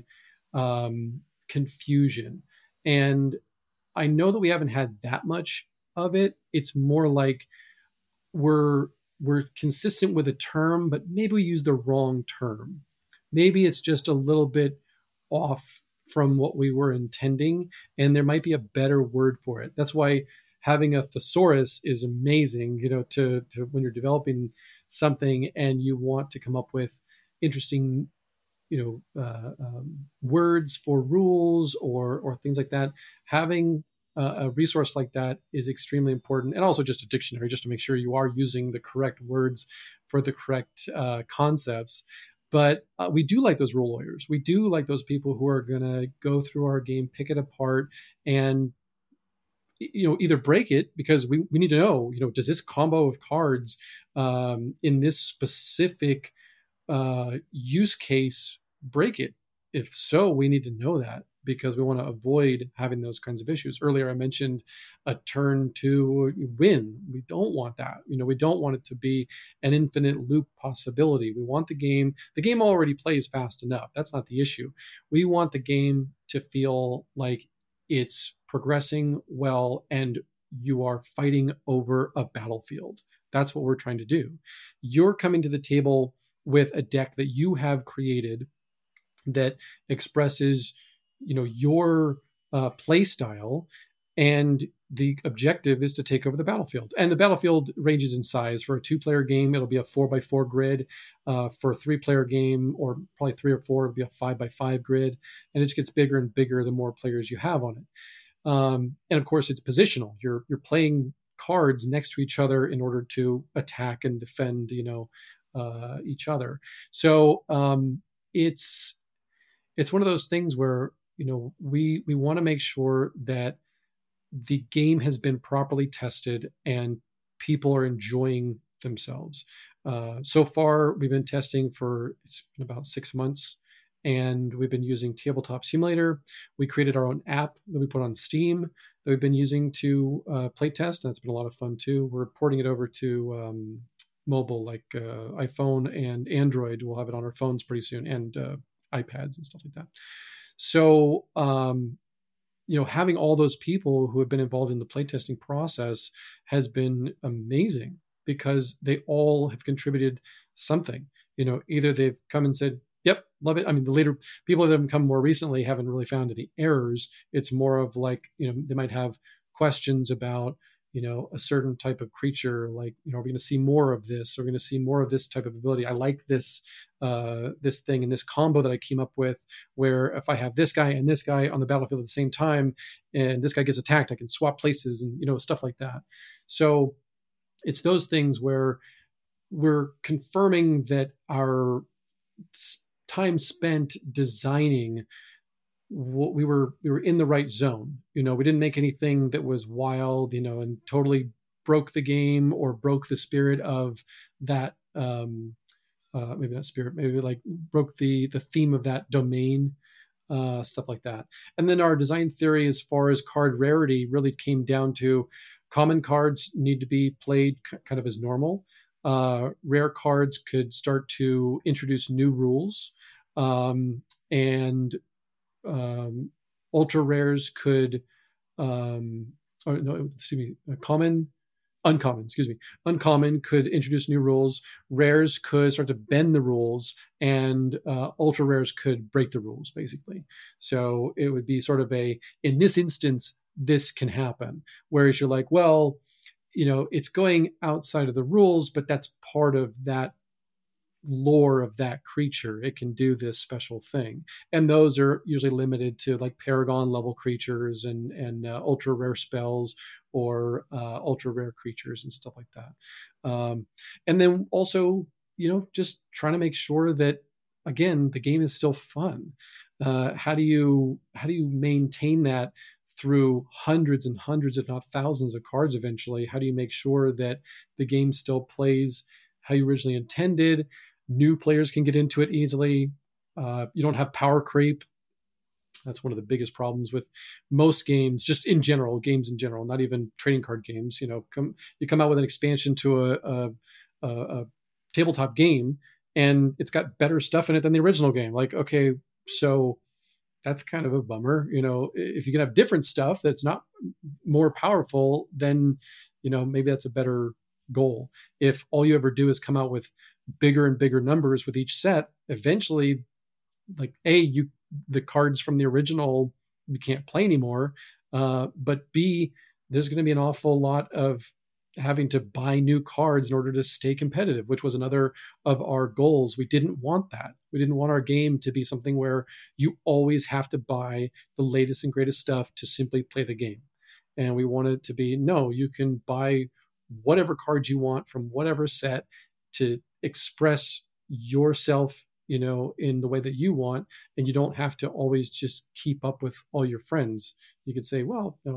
confusion. And I know that we haven't had that much of it. It's more like we're consistent with a term, but maybe we use the wrong term. Maybe it's just a little bit off from what we were intending, and there might be a better word for it. That's why having a thesaurus is amazing, to when you're developing something and you want to come up with interesting, words for rules or things like that. Having a resource like that is extremely important, and also just a dictionary, just to make sure you are using the correct words for the correct concepts. But we do like those rule lawyers. We do like those people who are going to go through our game, pick it apart, and either break it, because we need to know, does this combo of cards in this specific use case break it? If so, we need to know that, because we want to avoid having those kinds of issues. Earlier, I mentioned a turn to win. We don't want that. We don't want it to be an infinite loop possibility. We want the game already plays fast enough. That's not the issue. We want the game to feel like it's progressing well and you are fighting over a battlefield. That's what we're trying to do. You're coming to the table with a deck that you have created that expresses, your play style, and the objective is to take over the battlefield. And the battlefield ranges in size. For a 2-player game, it'll be a 4x4 grid. For a 3-player game, or probably 3 or 4, it'll be a 5x5 grid. And it just gets bigger and bigger the more players you have on it. And of course, it's positional. You're playing cards next to each other in order to attack and defend, each other. So it's one of those things where, we want to make sure that the game has been properly tested and people are enjoying themselves. So far, we've been testing it's been about 6 months, and we've been using Tabletop Simulator. We created our own app that we put on Steam that we've been using to play test, and that's been a lot of fun too. We're porting it over to mobile, like iPhone and Android. We'll have it on our phones pretty soon, and iPads and stuff like that. So, having all those people who have been involved in the playtesting process has been amazing, because they all have contributed something. Either they've come and said, yep, love it. I mean, the later people that have come more recently haven't really found any errors. It's more of like, they might have questions about, a certain type of creature, like, are we going to see more of this? We're going to see more of this type of ability. I like this thing and this combo that I came up with, where if I have this guy and this guy on the battlefield at the same time, and this guy gets attacked, I can swap places and, stuff like that. So it's those things where we're confirming that our time spent designing, we were in the right zone. We didn't make anything that was wild, and totally broke the game or broke the spirit of that. Maybe not spirit, maybe like broke the theme of that domain, stuff like that. And then our design theory, as far as card rarity, really came down to common cards need to be played kind of as normal. Rare cards could start to introduce new rules, and ultra rares could, uncommon could introduce new rules. Rares could start to bend the rules, and ultra rares could break the rules, basically. So it would be sort of in this instance, this can happen. Whereas you're like, well, it's going outside of the rules, but that's part of that lore of that creature. It can do this special thing, and those are usually limited to like Paragon level creatures and ultra rare spells, or ultra rare creatures and stuff like that. And then also, just trying to make sure that, again, the game is still fun. How do you maintain that through hundreds and hundreds, if not thousands of cards eventually? How do you make sure that the game still plays how you originally intended? New players can get into it easily. You don't have power creep. That's one of the biggest problems with most games, just in general, not even trading card games. You come out with an expansion to a tabletop game, and it's got better stuff in it than the original game. Like, okay, so that's kind of a bummer. If you can have different stuff that's not more powerful, then, maybe that's a better goal. If all you ever do is come out with bigger and bigger numbers with each set, eventually, like, the cards from the original you can't play anymore, but B, there's going to be an awful lot of having to buy new cards in order to stay competitive, which was another of our goals. We didn't want that. We didn't want our game to be something where you always have to buy the latest and greatest stuff to simply play the game. And we wanted it to be, no, you can buy whatever cards you want from whatever set to express yourself, in the way that you want. And you don't have to always just keep up with all your friends. You could say, well,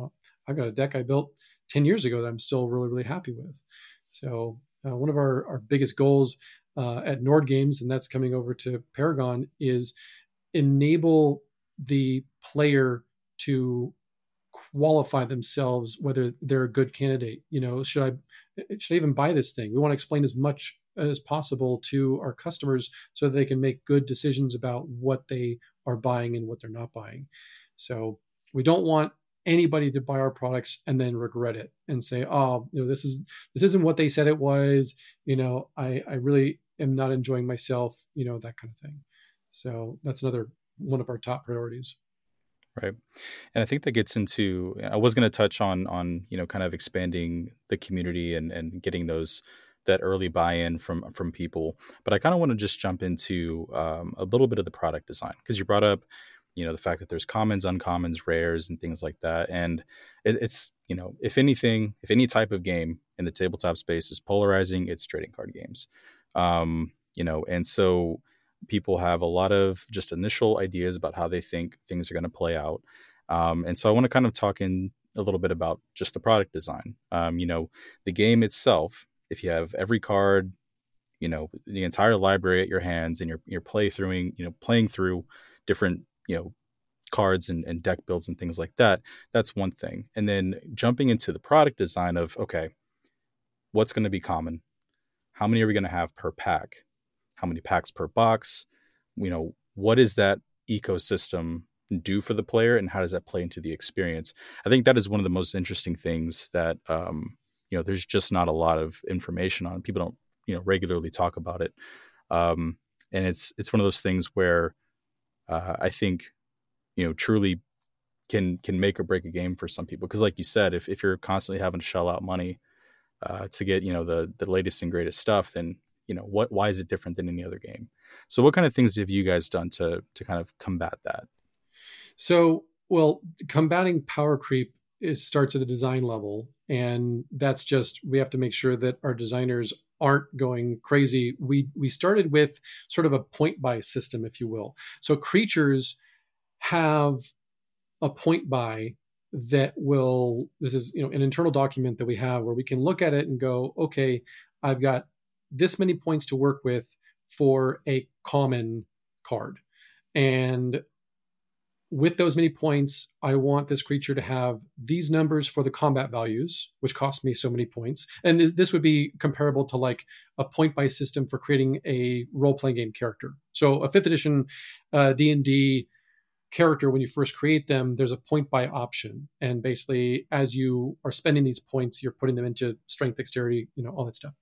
I've got a deck I built 10 years ago that I'm still really, really happy with. So one of our biggest goals at Nord Games, and that's coming over to Paragon, is enable the player to qualify themselves whether they're a good candidate. Should I even buy this thing? We want to explain as much as possible to our customers so that they can make good decisions about what they are buying and what they're not buying. So we don't want anybody to buy our products and then regret it and say, oh, this isn't what they said it was. I really am not enjoying myself, that kind of thing. So that's another one of our top priorities. Right. And I think that gets into, I was going to touch on, kind of expanding the community and getting that early buy-in from people. But I kind of want to just jump into a little bit of the product design, because you brought up, the fact that there's commons, uncommons, rares, and things like that. And it's, if any type of game in the tabletop space is polarizing, it's trading card games. And so people have a lot of just initial ideas about how they think things are going to play out. And so I want to kind of talk in a little bit about just the product design. The game itself, if you have every card, the entire library at your hands, and you're playing through different, cards and deck builds and things like that, that's one thing. And then jumping into the product design of, okay, what's going to be common? How many are we going to have per pack? How many packs per box? What does that ecosystem do for the player, and how does that play into the experience? I think that is one of the most interesting things that, there's just not a lot of information on. People don't, regularly talk about it. And it's one of those things where I think, truly can make or break a game for some people. Because like you said, if you're constantly having to shell out money to get, the latest and greatest stuff, then why is it different than any other game? So what kind of things have you guys done to kind of combat that? So, combating power creep, it starts at a design level. And that's just, we have to make sure that our designers aren't going crazy. We started with sort of a point buy system, if you will. So creatures have a point buy that this is, an internal document that we have where we can look at it and go, okay, I've got this many points to work with for a common card. And with those many points, I want this creature to have these numbers for the combat values, which cost me so many points. And this would be comparable to like a point buy system for creating a role-playing game character. So a 5th edition D&D character, when you first create them, there's a point buy option. And basically, as you are spending these points, you're putting them into strength, dexterity, all that stuff.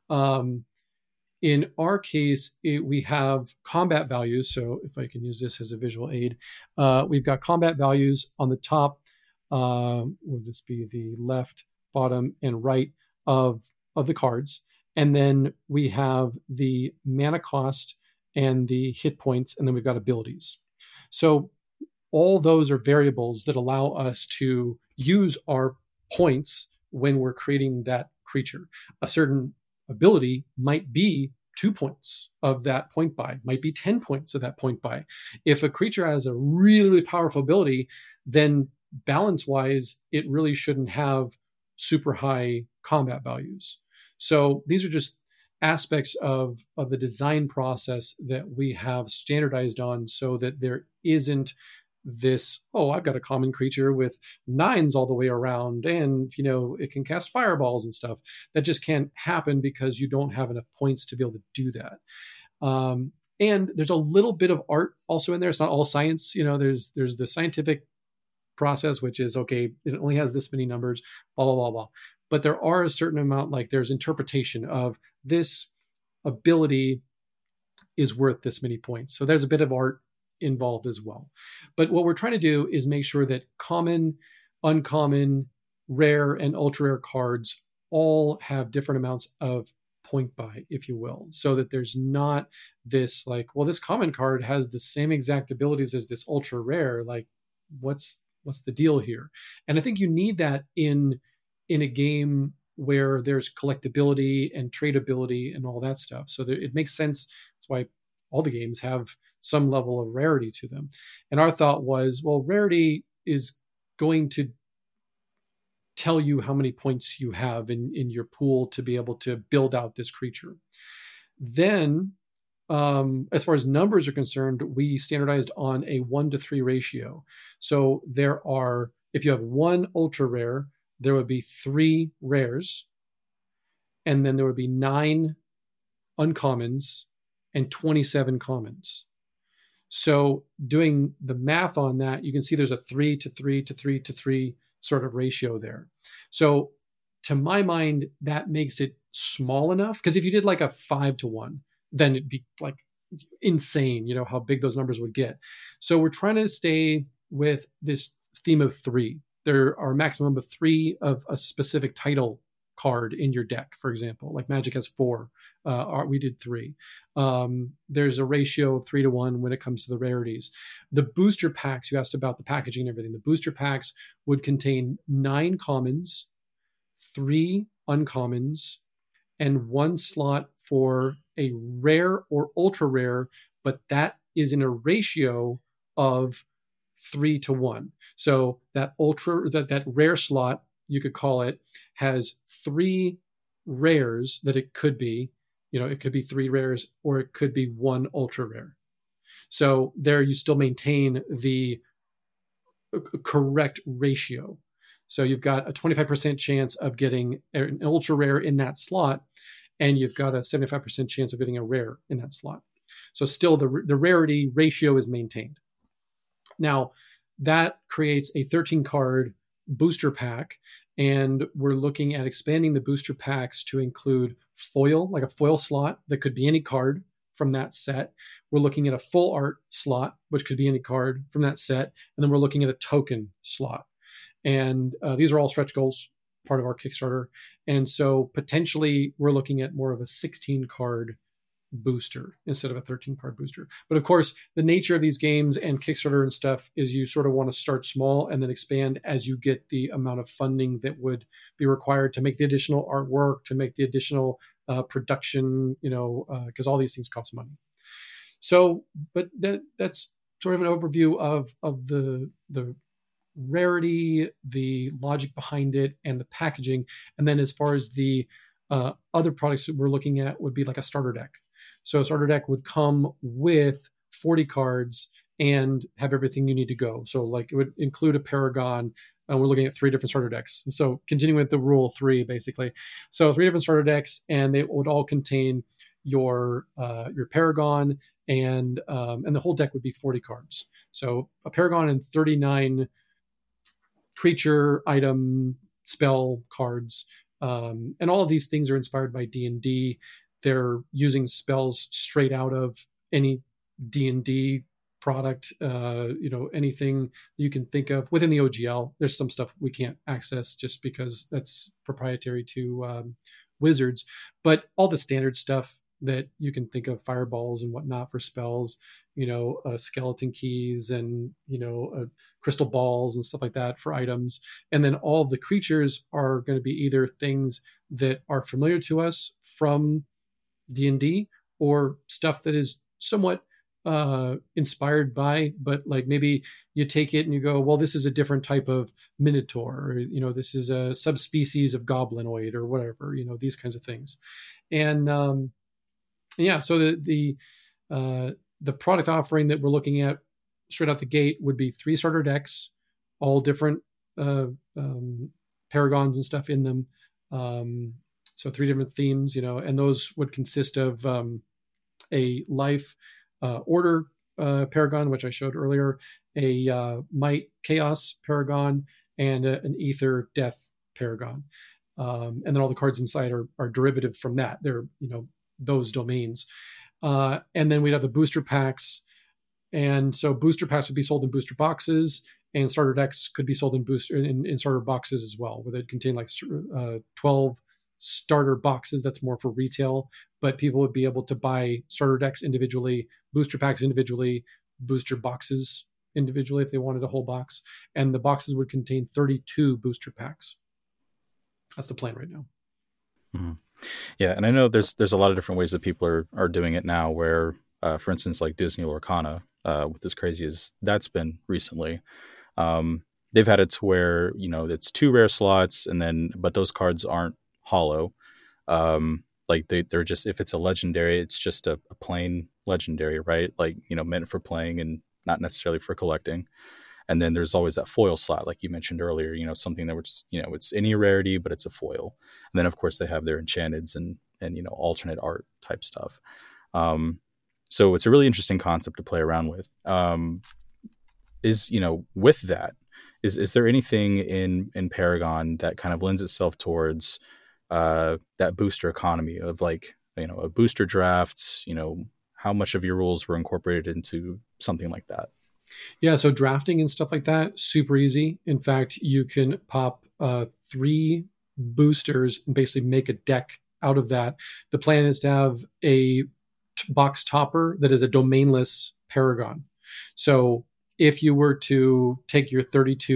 In our case, we have combat values. So if I can use this as a visual aid, we've got combat values on the top, will just be the left, bottom, and right of the cards. And then we have the mana cost and the hit points, and then we've got abilities. So all those are variables that allow us to use our points when we're creating that creature. A certain ability might be 2 points of that point buy, might be 10 points of that point buy. If a creature has a really, really powerful ability, then balance-wise, it really shouldn't have super high combat values. So these are just aspects of the design process that we have standardized on so that there isn't this, I've got a common creature with 9s all the way around and, it can cast fireballs and stuff. That just can't happen because you don't have enough points to be able to do that. And there's a little bit of art also in there. It's not all science. There's the scientific process, which is, okay, it only has this many numbers, blah, blah, blah, blah. But there are a certain amount, like there's interpretation of this ability is worth this many points. So there's a bit of art involved as well. But what we're trying to do is make sure that common, uncommon, rare, and ultra rare cards all have different amounts of point buy, if you will, so that there's not this like, this common card has the same exact abilities as this ultra rare. Like, what's the deal here? And I think you need that in a game where there's collectability and tradability and all that stuff. So it makes sense. That's why all the games have some level of rarity to them. And our thought was, rarity is going to tell you how many points you have in your pool to be able to build out this creature. Then, as far as numbers are concerned, we standardized on a 1-to-3 ratio. So there are, if you have one ultra rare, there would be 3 rares, and then there would be 9 uncommons and 27 commons. So doing the math on that, you can see there's a 3-to-3-to-3-to-3 sort of ratio there. So to my mind, that makes it small enough, because if you did like a 5-to-1, then it'd be like insane, how big those numbers would get. So we're trying to stay with this theme of 3. There are a maximum of 3 of a specific title card in your deck, for example. Like Magic has 4. We did 3. There's a ratio of 3-to-1 when it comes to the rarities. The booster packs, you asked about the packaging and everything. The booster packs would contain 9 commons, 3 uncommons, and 1 slot for a rare or ultra rare, but that is in a ratio of 3-to-1. So that that rare slot, you could call it, has 3 rares that it could be. It could be 3 rares, or it could be 1 ultra rare. So there you still maintain the correct ratio. So you've got a 25% chance of getting an ultra rare in that slot, and you've got a 75% chance of getting a rare in that slot. So still the rarity ratio is maintained. Now, that creates a 13-card booster pack, and we're looking at expanding the booster packs to include foil, like a foil slot that could be any card from that set. We're looking at a full art slot, which could be any card from that set. And then we're looking at a token slot. And these are all stretch goals, part of our Kickstarter. And so potentially we're looking at more of a 16-card booster instead of a 13-card booster. But of course, the nature of these games and Kickstarter and stuff is you sort of want to start small and then expand as you get the amount of funding that would be required to make the additional artwork, to make the additional production, because all these things cost money. So, but that's sort of an overview of the rarity, the logic behind it, and the packaging. And then as far as the other products that we're looking at would be like a starter deck. So a starter deck would come with 40 cards and have everything you need to go. So like it would include a Paragon, and we're looking at 3 different starter decks. So continuing with the rule 3, basically. So 3 different starter decks, and they would all contain your Paragon, and the whole deck would be 40 cards. So a Paragon and 39 creature, item, spell cards. And all of these things are inspired by D&D. They're using spells straight out of any D&D product, anything you can think of within the OGL. There's some stuff we can't access just because that's proprietary to Wizards, but all the standard stuff that you can think of, fireballs and whatnot for spells, skeleton keys and, crystal balls and stuff like that for items. And then all of the creatures are going to be either things that are familiar to us from D&D or stuff that is somewhat inspired by, but like maybe you take it and you go, well, this is a different type of minotaur, or, this is a subspecies of goblinoid or whatever, these kinds of things. And so the product offering that we're looking at straight out the gate would be 3 starter decks, all different paragons and stuff in them. So 3 different themes, and those would consist of a life order paragon, which I showed earlier, a might chaos paragon, and an ether death paragon. And then all the cards inside are derivative from that. They're, those domains. And then we'd have the booster packs. And so booster packs would be sold in booster boxes, and starter decks could be sold in starter boxes as well, where they'd contain like 12 starter boxes. That's more for retail, but people would be able to buy starter decks individually, booster packs individually, booster boxes individually if they wanted a whole box. And the boxes would contain 32 booster packs. That's the plan right now. Mm-hmm. Yeah, and I know there's a lot of different ways that people are doing it now, where, for instance, like Disney Lorcana, with as crazy as that's been recently, they've had it to where, it's 2 rare slots, but those cards aren't hollow. Like they're just, if it's a legendary, it's just a plain legendary, right? Like, meant for playing and not necessarily for collecting. And then there's always that foil slot, like you mentioned earlier, something that was, it's any rarity, but it's a foil. And then of course they have their enchanteds and alternate art type stuff. So it's a really interesting concept to play around with. With that, is there anything in Paragon that kind of lends itself towards that booster economy of like, a booster draft, how much of your rules were incorporated into something like that? Yeah, so drafting and stuff like that, super easy. In fact, you can pop 3 boosters and basically make a deck out of that. The plan is to have a box topper that is a domainless Paragon. So if you were to take your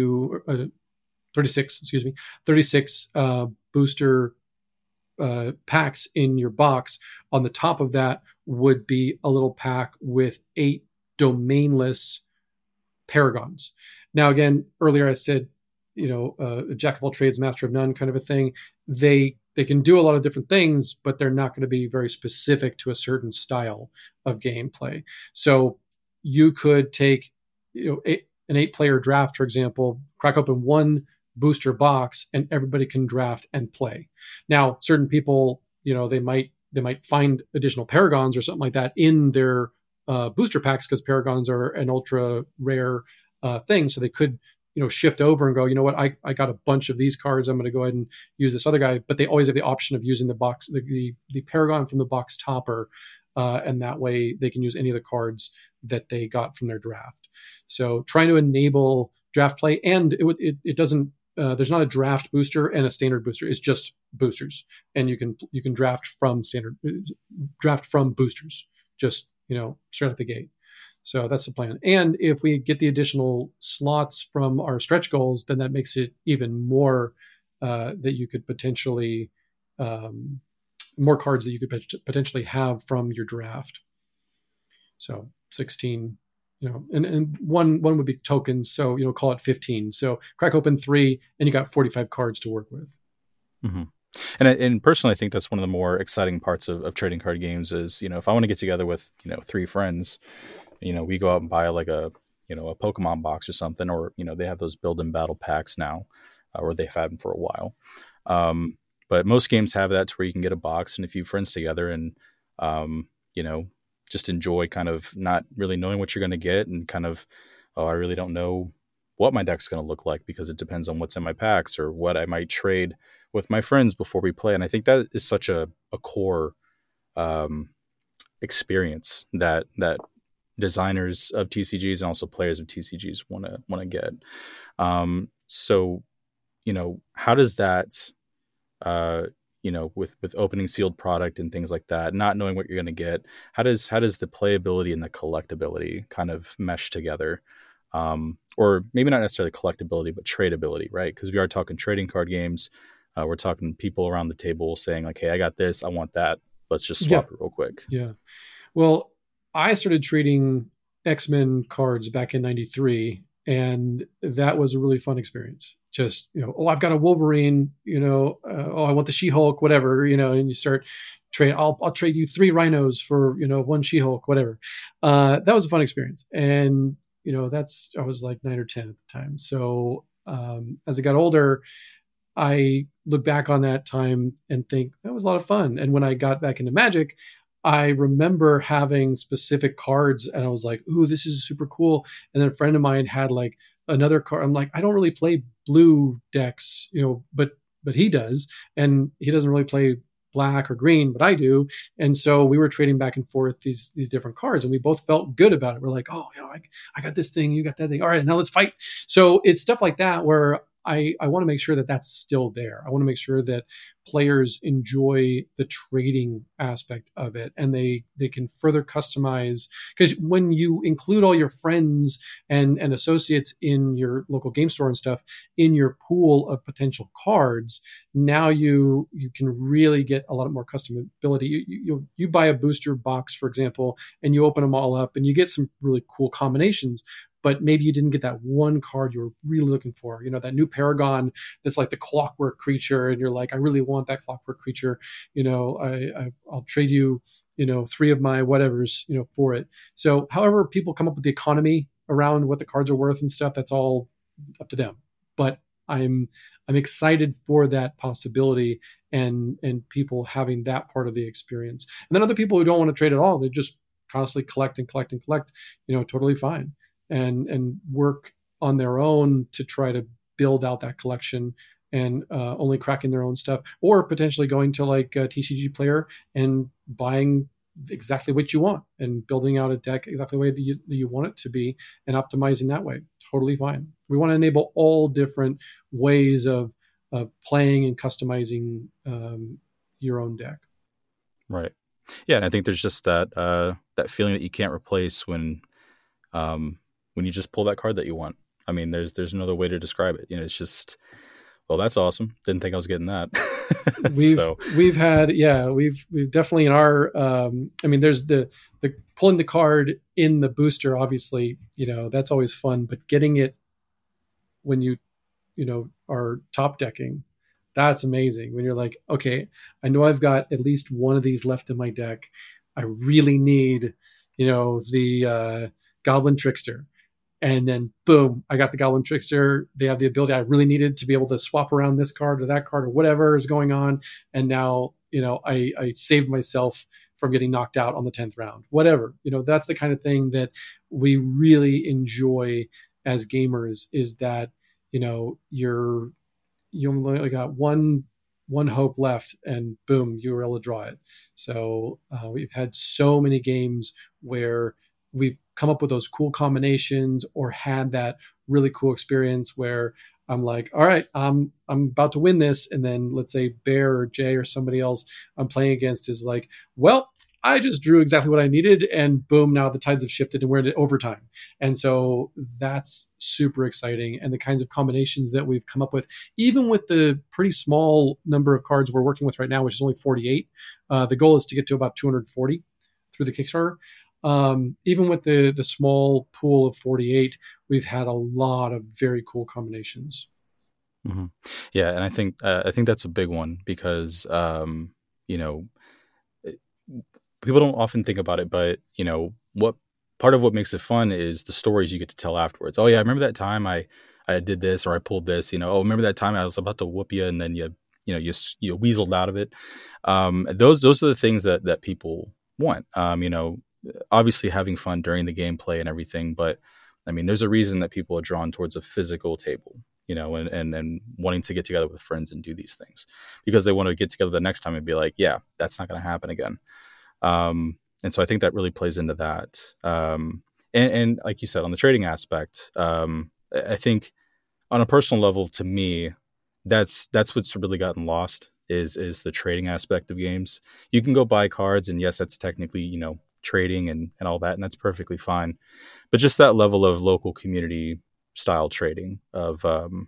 36 booster packs in your box, on the top of that would be a little pack with 8 domainless Paragons. Now, again, earlier I said, a jack of all trades, master of none kind of a thing. They can do a lot of different things, but they're not going to be very specific to a certain style of gameplay. So you could take, an 8-player draft, for example, crack open 1 booster box, and everybody can draft and play. Now, certain people, they might find additional Paragons or something like that in their booster packs, because Paragons are an ultra rare thing. So they could, shift over and go, I got a bunch of these cards. I'm going to go ahead and use this other guy. But they always have the option of using the Paragon from the box topper. And that way they can use any of the cards that they got from their draft. So trying to enable draft play, and it doesn't, there's not a draft booster and a standard booster. It's just boosters. And you can draft from boosters, just, straight out the gate. So that's the plan. And if we get the additional slots from our stretch goals, then that makes it even more that you could potentially more cards that you could potentially have from your draft. So 16, and one would be tokens. So, call it 15. So crack open 3 and you got 45 cards to work with. Mm-hmm. And personally, I think that's one of the more exciting parts of trading card games is, if I want to get together with, 3 friends, we go out and buy like a Pokemon box or something, or, they have those build and battle packs now, or they've had them for a while. But most games have that to where you can get a box and a few friends together and, just enjoy kind of not really knowing what you're going to get and kind of, I really don't know what my deck's going to look like because it depends on what's in my packs or what I might trade with my friends before we play. And I think that is such a core experience that designers of TCGs and also players of TCGs want to get. So, how does that, with opening sealed product and things like that, not knowing what you're going to get, how does the playability and the collectability kind of mesh together? Or maybe not necessarily collectability, but tradability, right? Because we are talking trading card games. We're talking people around the table saying like, hey, I got this, I want that. Let's just swap it real quick. Yeah. Well, I started trading X-Men cards back in 93, and that was a really fun experience. Just, I've got a Wolverine, I want the She-Hulk, whatever, and you start trade. I'll trade you 3 rhinos for, 1 She-Hulk, whatever. That was a fun experience. And, I was like 9 or 10 at the time. So as I got older, I look back on that time and think that was a lot of fun. And when I got back into Magic, I remember having specific cards and I was like, ooh, this is super cool. And then a friend of mine had like another card. I'm like, I don't really play blue decks, but he does. And he doesn't really play black or green, but I do. And so we were trading back and forth these different cards and we both felt good about it. We're like, oh, I got this thing, you got that thing. All right, now let's fight. So it's stuff like that where I want to make sure that that's still there. I want to make sure that players enjoy the trading aspect of it and they can further customize. Because when you include all your friends and associates in your local game store and stuff in your pool of potential cards, now you can really get a lot more customability. You buy a booster box, for example, and you open them all up and you get some really cool combinations. but maybe you didn't get that one card you were really looking for. That new Paragon that's like the clockwork creature, and you're like, I really want that clockwork creature. I'll trade you, 3 of my whatevers, for it. So however people come up with the economy around what the cards are worth and stuff, that's all up to them. But I'm excited for that possibility and people having that part of the experience. And then other people who don't want to trade at all, they just constantly collect and collect and collect, totally fine, and work on their own to try to build out that collection and only cracking their own stuff, or potentially going to like a TCG Player and buying exactly what you want and building out a deck exactly the way that you want it to be and optimizing that way. Totally fine. We want to enable all different ways of playing and customizing your own deck. Right. Yeah, and I think there's just that feeling that you can't replace when you just pull that card that you want. I mean, there's no other way to describe it. It's just, well, that's awesome. Didn't think I was getting that. We've definitely in our there's the pulling the card in the booster, obviously, that's always fun, but getting it when you are top decking, that's amazing. When you're like, okay, I know I've got at least one of these left in my deck. I really need, the Goblin Trickster. And then boom, I got the Goblin Trickster. They have the ability I really needed to be able to swap around this card or that card or whatever is going on. And now, I saved myself from getting knocked out on the 10th round, whatever. That's the kind of thing that we really enjoy as gamers, is that, you only got one hope left and boom, you were able to draw it. So we've had so many games where we've come up with those cool combinations or had that really cool experience where I'm like, all right, I'm about to win this. And then let's say Bear or Jay or somebody else I'm playing against is like, well, I just drew exactly what I needed. And boom, now the tides have shifted and we're in overtime. And so that's super exciting. And the kinds of combinations that we've come up with, even with the pretty small number of cards we're working with right now, which is only 48, the goal is to get to about 240 through the Kickstarter. Even with the small pool of 48, we've had a lot of very cool combinations. Mm-hmm. Yeah, and I think that's a big one because people don't often think about it, but what part of what makes it fun is the stories you get to tell afterwards. Oh yeah, I remember that time I did this or I pulled this. Oh, remember that time I was about to whoop you and then you weaseled out of it. Those are the things that people want. Obviously having fun during the gameplay and everything, but I mean, there's a reason that people are drawn towards a physical table, and wanting to get together with friends and do these things because they want to get together the next time and be like, yeah, that's not going to happen again. And so I think that really plays into that. And like you said, on the trading aspect, I think on a personal level, to me, that's what's really gotten lost is the trading aspect of games. You can go buy cards, and yes, that's technically, trading and all that, and that's perfectly fine. But just that level of local community style trading of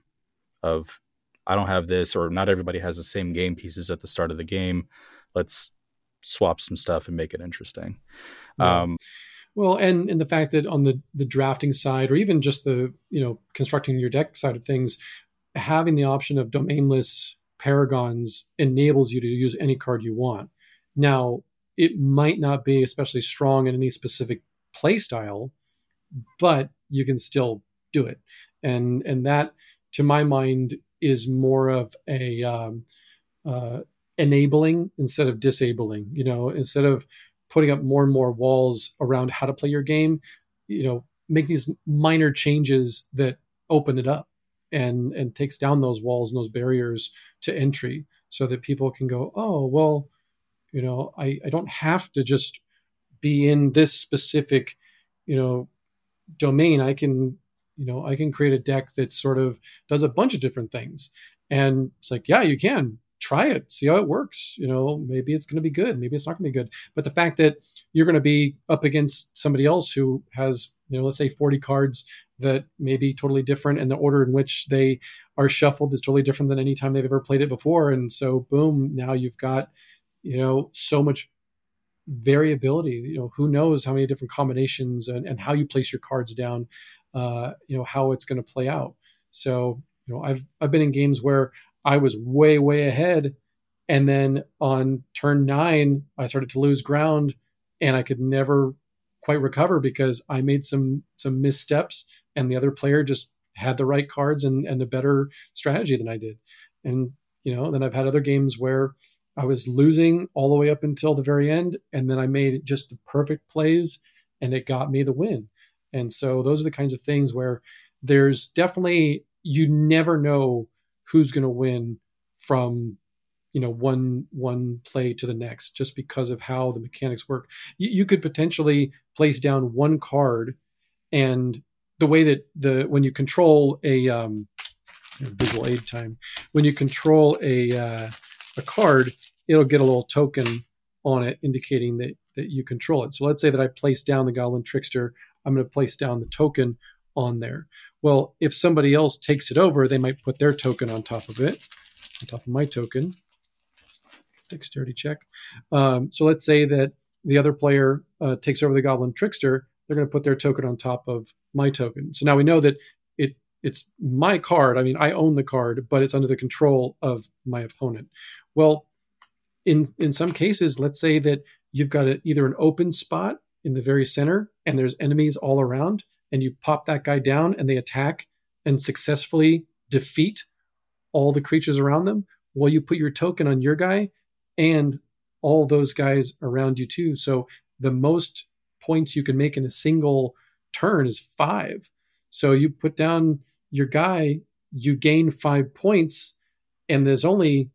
I don't have this, or not everybody has the same game pieces at the start of the game. Let's swap some stuff and make it interesting. Yeah. Well, and the fact that on the drafting side, or even just the, constructing your deck side of things, having the option of domainless paragons enables you to use any card you want. Now, it might not be especially strong in any specific play style, but you can still do it. And that, to my mind, is more of a enabling instead of disabling. Instead of putting up more and more walls around how to play your game, make these minor changes that open it up and takes down those walls and those barriers to entry, so that people can go, oh, well, I don't have to just be in this specific, domain. I can create a deck that sort of does a bunch of different things. And it's like, yeah, you can try it, see how it works. Maybe it's going to be good. Maybe it's not going to be good. But the fact that you're going to be up against somebody else who has, let's say 40 cards that may be totally different, and the order in which they are shuffled is totally different than any time they've ever played it before. And so boom, now you've got, so much variability. Who knows how many different combinations and how you place your cards down. how it's going to play out. So, I've been in games where I was way ahead, and then on turn 9, I started to lose ground, and I could never quite recover because I made some missteps, and the other player just had the right cards and a better strategy than I did. And then I've had other games where I was losing all the way up until the very end, and then I made just the perfect plays, and it got me the win. And so those are the kinds of things where there's definitely, you never know who's going to win from one play to the next, just because of how the mechanics work. You could potentially place down one card, and the way that when you control a visual aid time, when you control a card, it'll get a little token on it indicating that you control it. So let's say that I place down the Goblin Trickster, I'm going to place down the token on there. Well, if somebody else takes it over, they might put their token on top of it, on top of my token. Dexterity check. So let's say that the other player takes over the Goblin Trickster. They're going to put their token on top of my token. So now we know that it's my card. I mean, I own the card, but it's under the control of my opponent. Well, in some cases, let's say that you've got either an open spot in the very center and there's enemies all around, and you pop that guy down and they attack and successfully defeat all the creatures around them. Well, you put your token on your guy and all those guys around you too. So the most points you can make in a single turn is 5. So you put down your guy, you gain 5 points, and there's only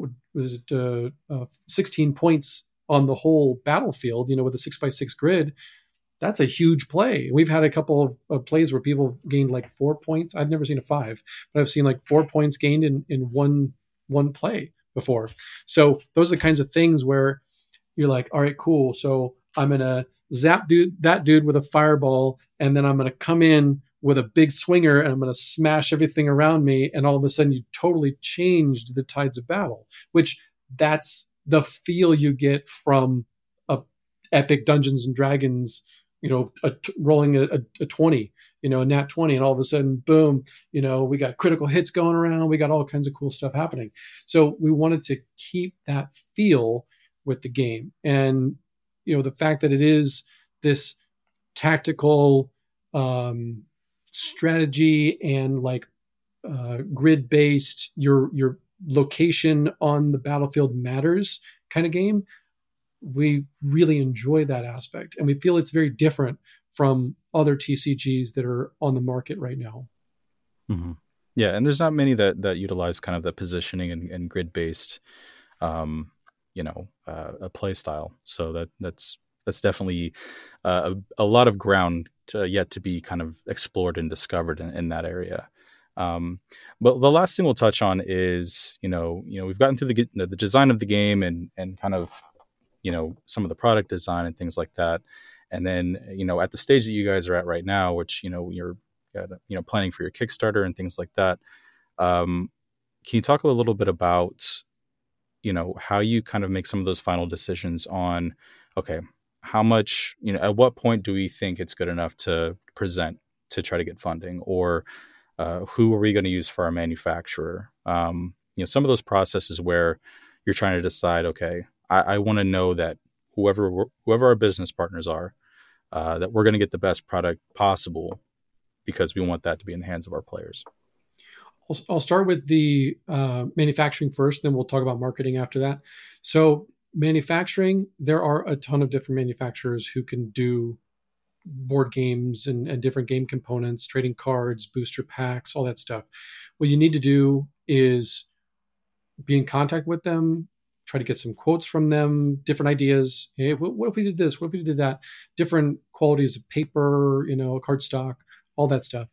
16 points on the whole battlefield, with a 6x6 grid. That's a huge play. We've had a couple of plays where people gained like 4 points. I've never seen a 5, but I've seen like 4 points gained in one play before. So those are the kinds of things where you're like, all right, cool. So I'm going to zap that dude with a fireball, and then I'm going to come in with a big swinger, and I'm going to smash everything around me. And all of a sudden you totally changed the tides of battle, which that's the feel you get from a epic Dungeons and Dragons, rolling a 20, a nat 20, and all of a sudden, boom, we got critical hits going around. We got all kinds of cool stuff happening. So we wanted to keep that feel with the game. And, the fact that it is this tactical strategy and like grid-based, your location on the battlefield matters kind of game, we really enjoy that aspect, and we feel it's very different from other TCGs that are on the market right now. Mm-hmm. Yeah, and there's not many that utilize kind of the positioning and grid-based, a play style. So that's definitely a lot of ground yet to be kind of explored and discovered in that area. But the last thing we'll touch on is, we've gotten through the design of the game and kind of, some of the product design and things like that. And then, at the stage that you guys are at right now, which, you're, planning for your Kickstarter and things like that. Can you talk a little bit about, how you kind of make some of those final decisions on, okay, how much, at what point do we think it's good enough to present to try to get funding, or who are we going to use for our manufacturer? Some of those processes where you're trying to decide, okay, I want to know that whoever our business partners are, that we're going to get the best product possible, because we want that to be in the hands of our players. I'll start with the manufacturing first, then we'll talk about marketing after that. So manufacturing, there are a ton of different manufacturers who can do board games and different game components, trading cards, booster packs, all that stuff. What you need to do is be in contact with them, try to get some quotes from them, different ideas. Hey, what if we did this? What if we did that? Different qualities of paper, cardstock, all that stuff.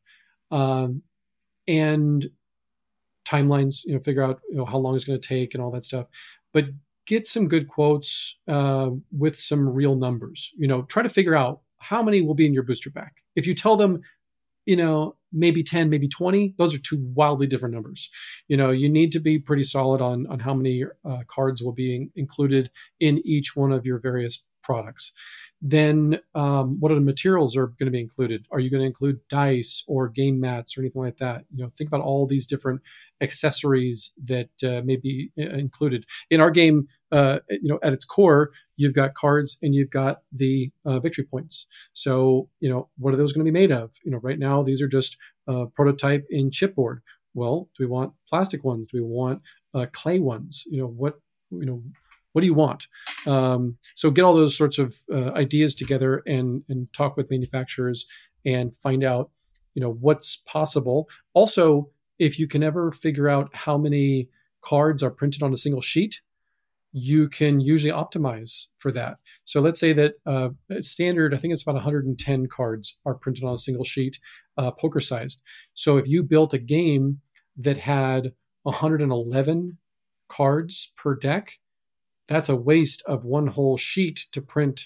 And timelines, figure out, how long it's going to take and all that stuff. But get some good quotes with some real numbers. Try to figure out how many will be in your booster pack. If you tell them, maybe 10, maybe 20, those are two wildly different numbers. You need to be pretty solid on how many cards will be included in each one of your various products. Then what are the materials are going to be included? Are you going to include dice or game mats or anything like that? Think about all these different accessories that may be included in our game. At its core, you've got cards and you've got the victory points. So what are those going to be made of? Right now these are just prototype in chipboard. Well, do we want plastic ones? Do we want clay ones? What do you want? So get all those sorts of ideas together and talk with manufacturers and find out, what's possible. Also, if you can ever figure out how many cards are printed on a single sheet, you can usually optimize for that. So let's say that standard, I think it's about 110 cards are printed on a single sheet, poker sized. So if you built a game that had 111 cards per deck, that's a waste of one whole sheet to print,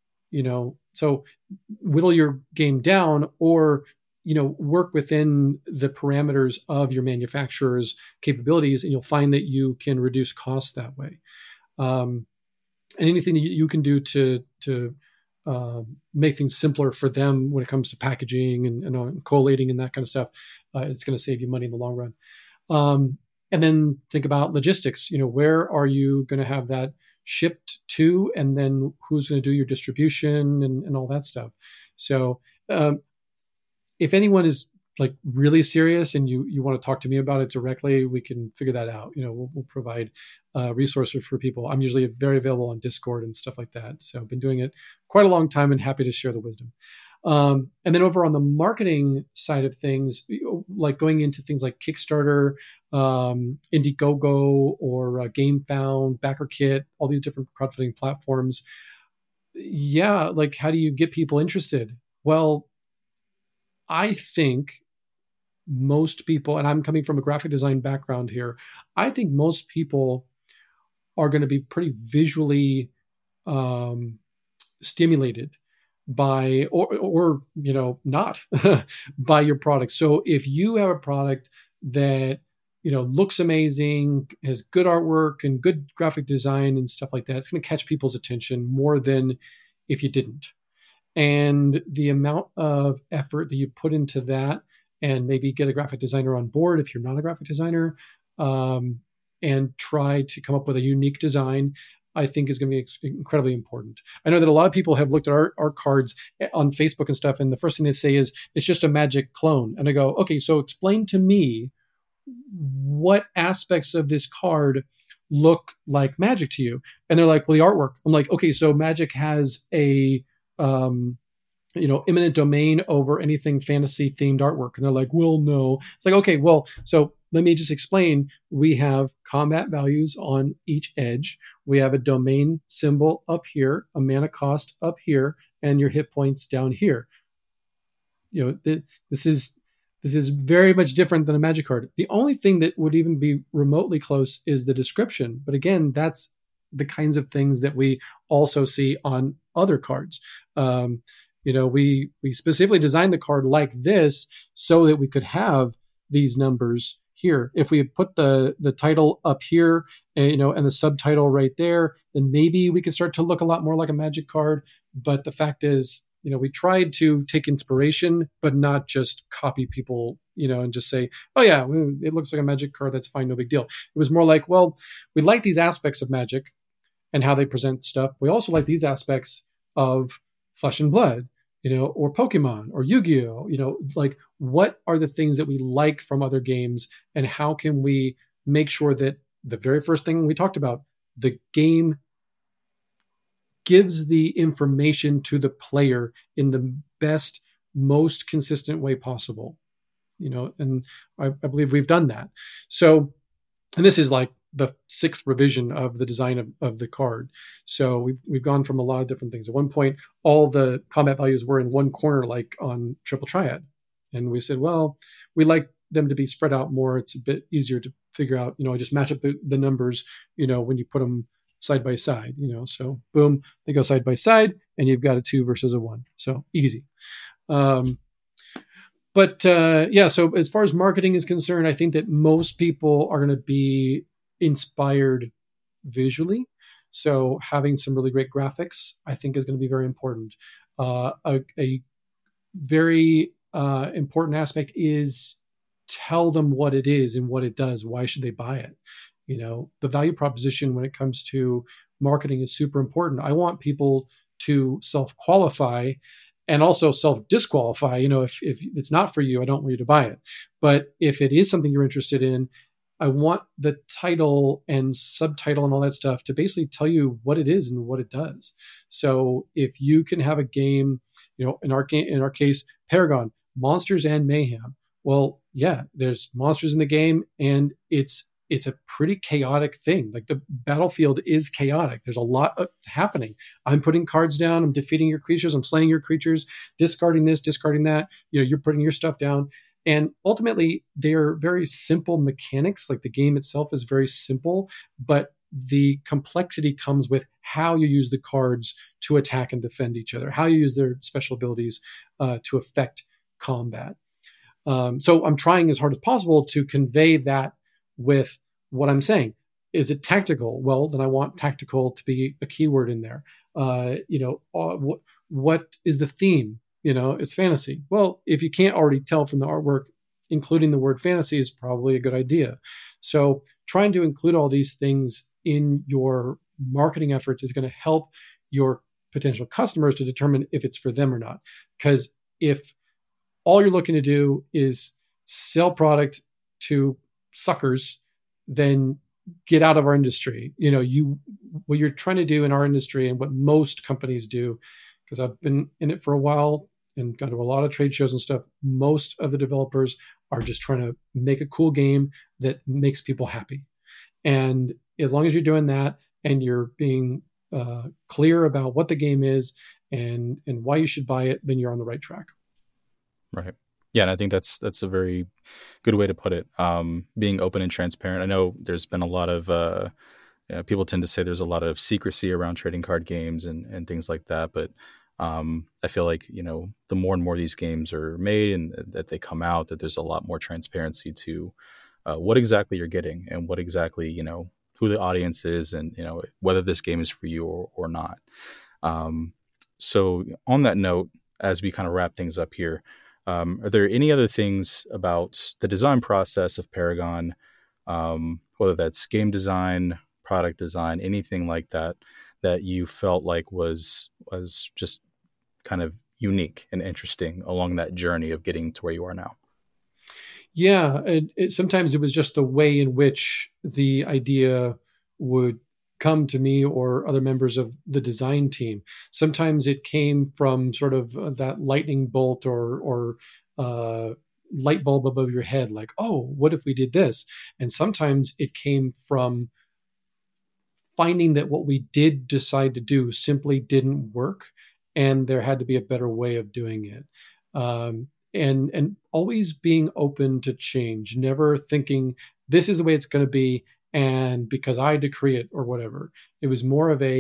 so whittle your game down or, work within the parameters of your manufacturer's capabilities, and you'll find that you can reduce costs that way. And anything that you can do to make things simpler for them when it comes to packaging and collating and that kind of stuff, it's going to save you money in the long run. And then think about logistics. Where are you going to have that shipped to, and then who's going to do your distribution and all that stuff. So if anyone is like really serious and you want to talk to me about it directly, we can figure that out. We'll provide resources for people. I'm usually very available on Discord and stuff like that. So I've been doing it quite a long time and happy to share the wisdom. And then over on the marketing side of things, like going into things like Kickstarter, Indiegogo, or GameFound, BackerKit, all these different crowdfunding platforms. Yeah, like how do you get people interested? Well, I think most people, and I'm coming from a graphic design background here, I think most people are going to be pretty visually stimulated by or not by your product. So if you have a product that looks amazing, has good artwork and good graphic design and stuff like that, it's going to catch people's attention more than if you didn't. And the amount of effort that you put into that, and maybe get a graphic designer on board if you're not a graphic designer, and try to come up with a unique design, I think is going to be incredibly important. I know that a lot of people have looked at our cards on Facebook and stuff, and the first thing they say is, it's just a Magic clone. And I go, okay, so explain to me what aspects of this card look like Magic to you. And they're like, well, the artwork. I'm like, okay, so Magic has a eminent domain over anything fantasy themed artwork. And they're like, well, no. It's like, okay, well, so let me just explain. We have combat values on each edge. We have a domain symbol up here, a mana cost up here, and your hit points down here. This is very much different than a Magic card. The only thing that would even be remotely close is the description. But again, that's the kinds of things that we also see on other cards. We specifically designed the card like this so that we could have these numbers here. If we had put the title up here, and the subtitle right there, then maybe we could start to look a lot more like a Magic card. But the fact is, we tried to take inspiration, but not just copy people, and just say, oh yeah, it looks like a Magic card. That's fine. No big deal. It was more like, well, we like these aspects of Magic and how they present stuff. We also like these aspects of Flesh and Blood, or Pokemon or Yu-Gi-Oh, like what are the things that we like from other games, and how can we make sure that the very first thing we talked about, the game gives the information to the player in the best, most consistent way possible, and I believe we've done that. So, and this is like the 6th revision of the design of the card. So we've gone from a lot of different things. At one point, all the combat values were in one corner, like on Triple Triad. And we said, well, we like them to be spread out more. It's a bit easier to figure out, just match up the numbers, when you put them side by side, so boom, they go side by side and you've got a 2 versus a 1. So easy. So as far as marketing is concerned, I think that most people are going to be inspired visually. So having some really great graphics, I think, is going to be very important. A very important aspect is tell them what it is and what it does. Why should they buy it? The value proposition when it comes to marketing is super important. I want people to self-qualify and also self-disqualify. If it's not for you, I don't want you to buy it. But if it is something you're interested in, I want the title and subtitle and all that stuff to basically tell you what it is and what it does. So if you can have a game, in our case, Paragon, Monsters and Mayhem. Well, yeah, there's monsters in the game, and it's a pretty chaotic thing. Like, the battlefield is chaotic. There's a lot happening. I'm putting cards down. I'm defeating your creatures. I'm slaying your creatures, discarding this, discarding that. You're putting your stuff down. And ultimately, they're very simple mechanics. Like, the game itself is very simple, but the complexity comes with how you use the cards to attack and defend each other, how you use their special abilities to affect combat. So I'm trying as hard as possible to convey that with what I'm saying. Is it tactical? Well, then I want tactical to be a keyword in there. What is the theme? It's fantasy. Well, if you can't already tell from the artwork, including the word fantasy is probably a good idea. So trying to include all these things in your marketing efforts is going to help your potential customers to determine if it's for them or not. Because if all you're looking to do is sell product to suckers, then get out of our industry. What you're trying to do in our industry, and what most companies do, because I've been in it for a while and gone to a lot of trade shows and stuff, most of the developers are just trying to make a cool game that makes people happy. And as long as you're doing that and you're being clear about what the game is and why you should buy it, then you're on the right track. Right. Yeah, and I think that's a very good way to put it. Being open and transparent. I know there's been a lot of people tend to say there's a lot of secrecy around trading card games and things like that. But I feel like, the more and more these games are made and that they come out, that there's a lot more transparency to what exactly you're getting and what exactly, who the audience is and, whether this game is for you or not. So on that note, as we kind of wrap things up here, are there any other things about the design process of Paragon, whether that's game design, product design, anything like that, that you felt like was just kind of unique and interesting along that journey of getting to where you are now? Yeah, sometimes it was just the way in which the idea would come to me or other members of the design team. Sometimes it came from sort of that lightning bolt or light bulb above your head, like, oh, what if we did this? And sometimes it came from finding that what we did decide to do simply didn't work, and there had to be a better way of doing it. And always being open to change, never thinking this is the way it's going to be, and because I decree it or whatever. It was more of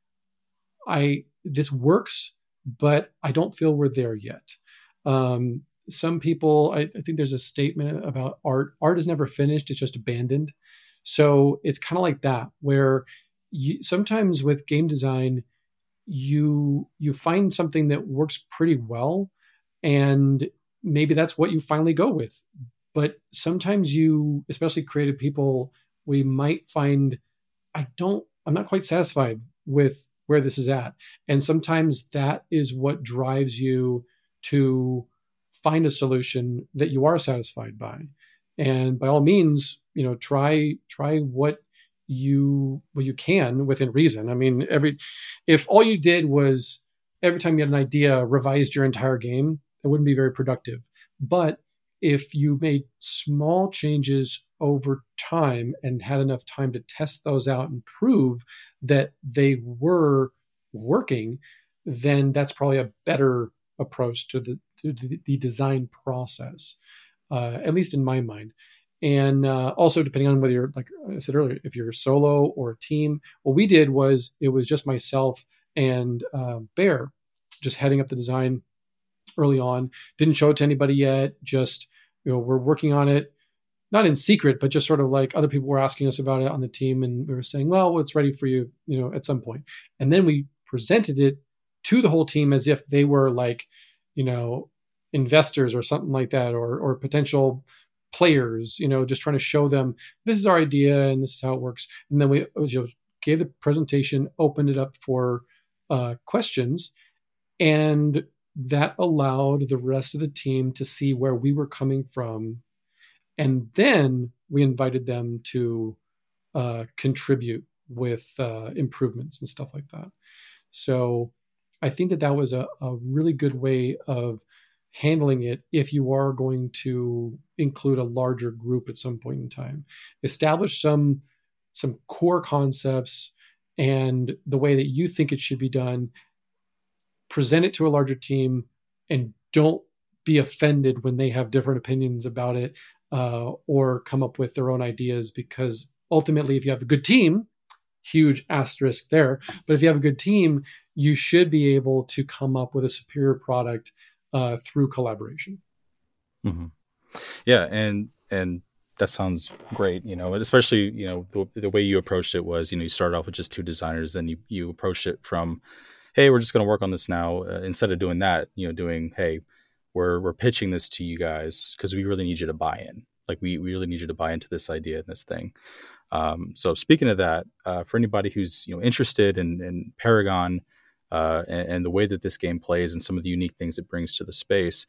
this works, but I don't feel we're there yet. Some people, I think there's a statement about art. Art is never finished. It's just abandoned. So it's kind of like that, where sometimes with game design, you find something that works pretty well, and maybe that's what you finally go with. But sometimes especially creative people, we might find, I'm not quite satisfied with where this is at. And sometimes that is what drives you to find a solution that you are satisfied by. And by all means, try what you can within reason. I mean, if all you did was every time you had an idea, revised your entire game, it wouldn't be very productive. But if you made small changes over time and had enough time to test those out and prove that they were working, then that's probably a better approach to the design process, at least in my mind. And also, depending on whether you're, like I said earlier, if you're solo or a team, what we did was it was just myself and Bear just heading up the design early on. Didn't show it to anybody yet. Just, we're working on it. not in secret, but just sort of like other people were asking us about it on the team, and we were saying, well, it's ready for you, at some point. And then we presented it to the whole team as if they were like, investors or something like that, or potential players, just trying to show them this is our idea and this is how it works. And then we gave the presentation, opened it up for questions, and that allowed the rest of the team to see where we were coming from. And then we invited them to contribute with improvements and stuff like that. So I think that was a really good way of handling it if you are going to include a larger group at some point in time. Establish some core concepts and the way that you think it should be done. Present it to a larger team, and don't be offended when they have different opinions about it or come up with their own ideas, because ultimately, if you have a good team, huge asterisk there, but if you have a good team, you should be able to come up with a superior product through collaboration. Mm-hmm. Yeah, and that sounds great. Especially the way you approached it was, you started off with just 2 designers, then you approached it from, hey, we're just going to work on this now, instead of doing that, doing, hey, we're pitching this to you guys because we really need you to buy in. Like we really need you to buy into this idea and this thing. So speaking of that, for anybody who's interested in Paragon and the way that this game plays and some of the unique things it brings to the space,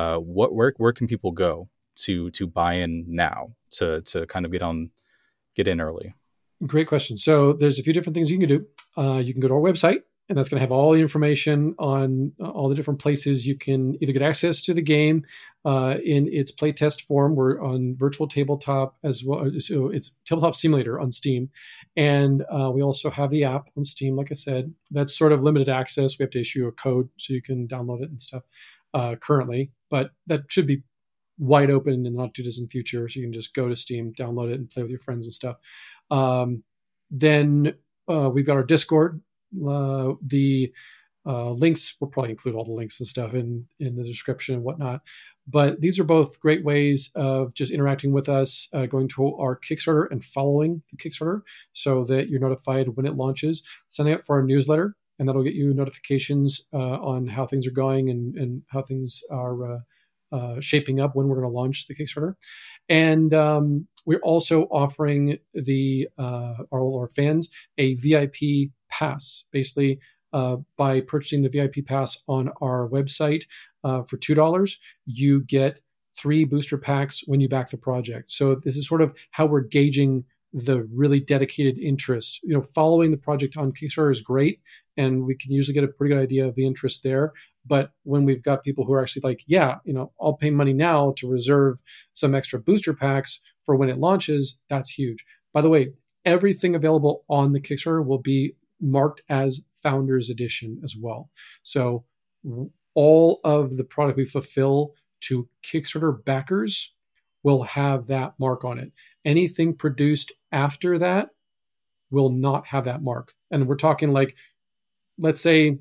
where can people go to buy in now, to kind of get in early? Great question. So there's a few different things you can do. You can go to our website, and that's going to have all the information on all the different places you can either get access to the game in its playtest form. We're on Virtual Tabletop as well. So it's Tabletop Simulator on Steam. And we also have the app on Steam, like I said. That's sort of limited access. We have to issue a code so you can download it and stuff currently. But that should be wide open in the not too distant future. So you can just go to Steam, download it, and play with your friends and stuff. Then we've got our Discord. The links, we'll probably include all the links and stuff in the description and whatnot. But these are both great ways of just interacting with us, going to our Kickstarter and following the Kickstarter so that you're notified when it launches, signing up for our newsletter, and that'll get you notifications on how things are going and how things are shaping up when we're going to launch the Kickstarter. And we're also offering our fans a VIP pass. Basically, by purchasing the VIP pass on our website for $2, you get 3 booster packs when you back the project. So this is sort of how we're gauging the really dedicated interest. Following the project on Kickstarter is great, and we can usually get a pretty good idea of the interest there. But when we've got people who are actually like, yeah, I'll pay money now to reserve some extra booster packs for when it launches, that's huge. By the way, everything available on the Kickstarter will be marked as Founders Edition as well. So all of the product we fulfill to Kickstarter backers will have that mark on it. Anything produced after that will not have that mark. And we're talking like, let's say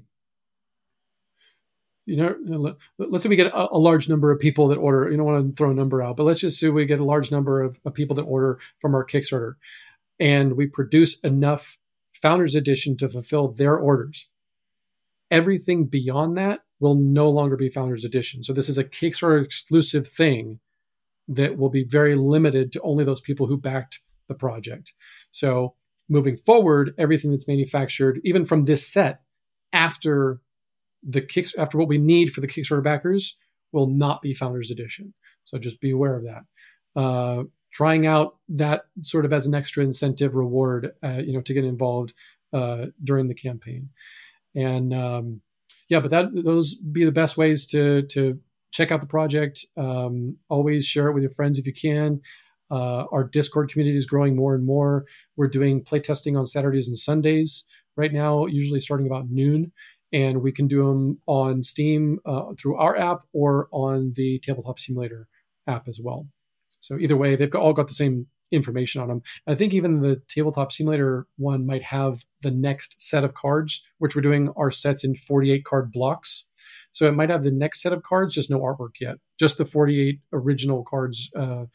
let's say we get a large number of people that order. You don't want to throw a number out, but let's just say we get a large number of people that order from our Kickstarter, and we produce enough Founders Edition to fulfill their orders. Everything beyond that will no longer be Founders Edition. So this is a Kickstarter exclusive thing that will be very limited to only those people who backed the project. So moving forward, everything that's manufactured, even from this set, after what we need for the Kickstarter backers, will not be Founders Edition. So just be aware of that. Trying out that sort of as an extra incentive reward, to get involved during the campaign. And but those be the best ways to check out the project. Always share it with your friends if you can. Our Discord community is growing more and more. We're doing playtesting on Saturdays and Sundays right now, usually starting about noon. And we can do them on Steam through our app or on the Tabletop Simulator app as well. So either way, they've all got the same information on them. I think even the Tabletop Simulator one might have the next set of cards, which we're doing our sets in 48 card blocks. So it might have the next set of cards, just no artwork yet, just the 48 original cards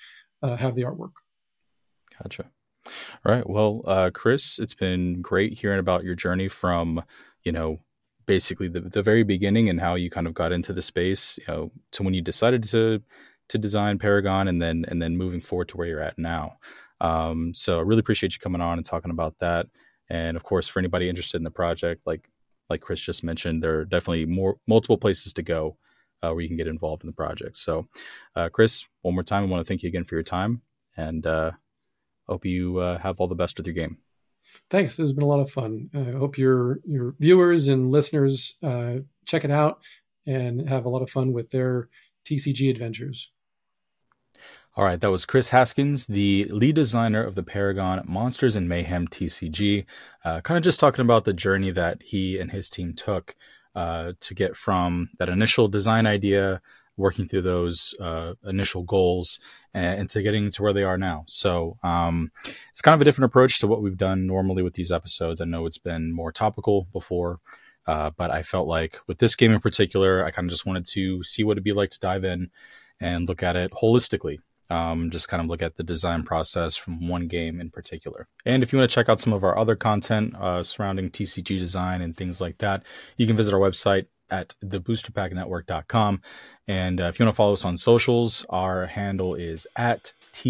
have the artwork. Gotcha. All right. Well, Chris, it's been great hearing about your journey from, basically the very beginning and how you kind of got into the space, to when you decided to design Paragon and then moving forward to where you're at now. So I really appreciate you coming on and talking about that. And of course, for anybody interested in the project, like Chris just mentioned, there are definitely multiple places to go where you can get involved in the project. So, Chris, one more time, I want to thank you again for your time, and hope you have all the best with your game. Thanks. This has been a lot of fun. I hope your viewers and listeners check it out and have a lot of fun with their TCG adventures. All right, that was Chris Haskins, the lead designer of the Paragon Monsters and Mayhem TCG, kind of just talking about the journey that he and his team took to get from that initial design idea, working through those initial goals, and to getting to where they are now. So it's kind of a different approach to what we've done normally with these episodes. I know it's been more topical before, but I felt like with this game in particular, I kind of just wanted to see what it'd be like to dive in and look at it holistically. Just kind of look at the design process from one game in particular. And if you want to check out some of our other content surrounding TCG design and things like that, you can visit our website at theboosterpacknetwork.com. And if you want to follow us on socials, our handle is at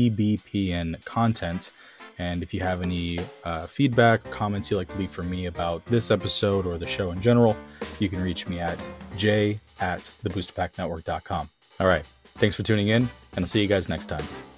TBPN And if you have any feedback or comments you'd like to leave for me about this episode or the show in general, you can reach me at j@theboosterpacknetwork.com. All right. Thanks for tuning in, and I'll see you guys next time.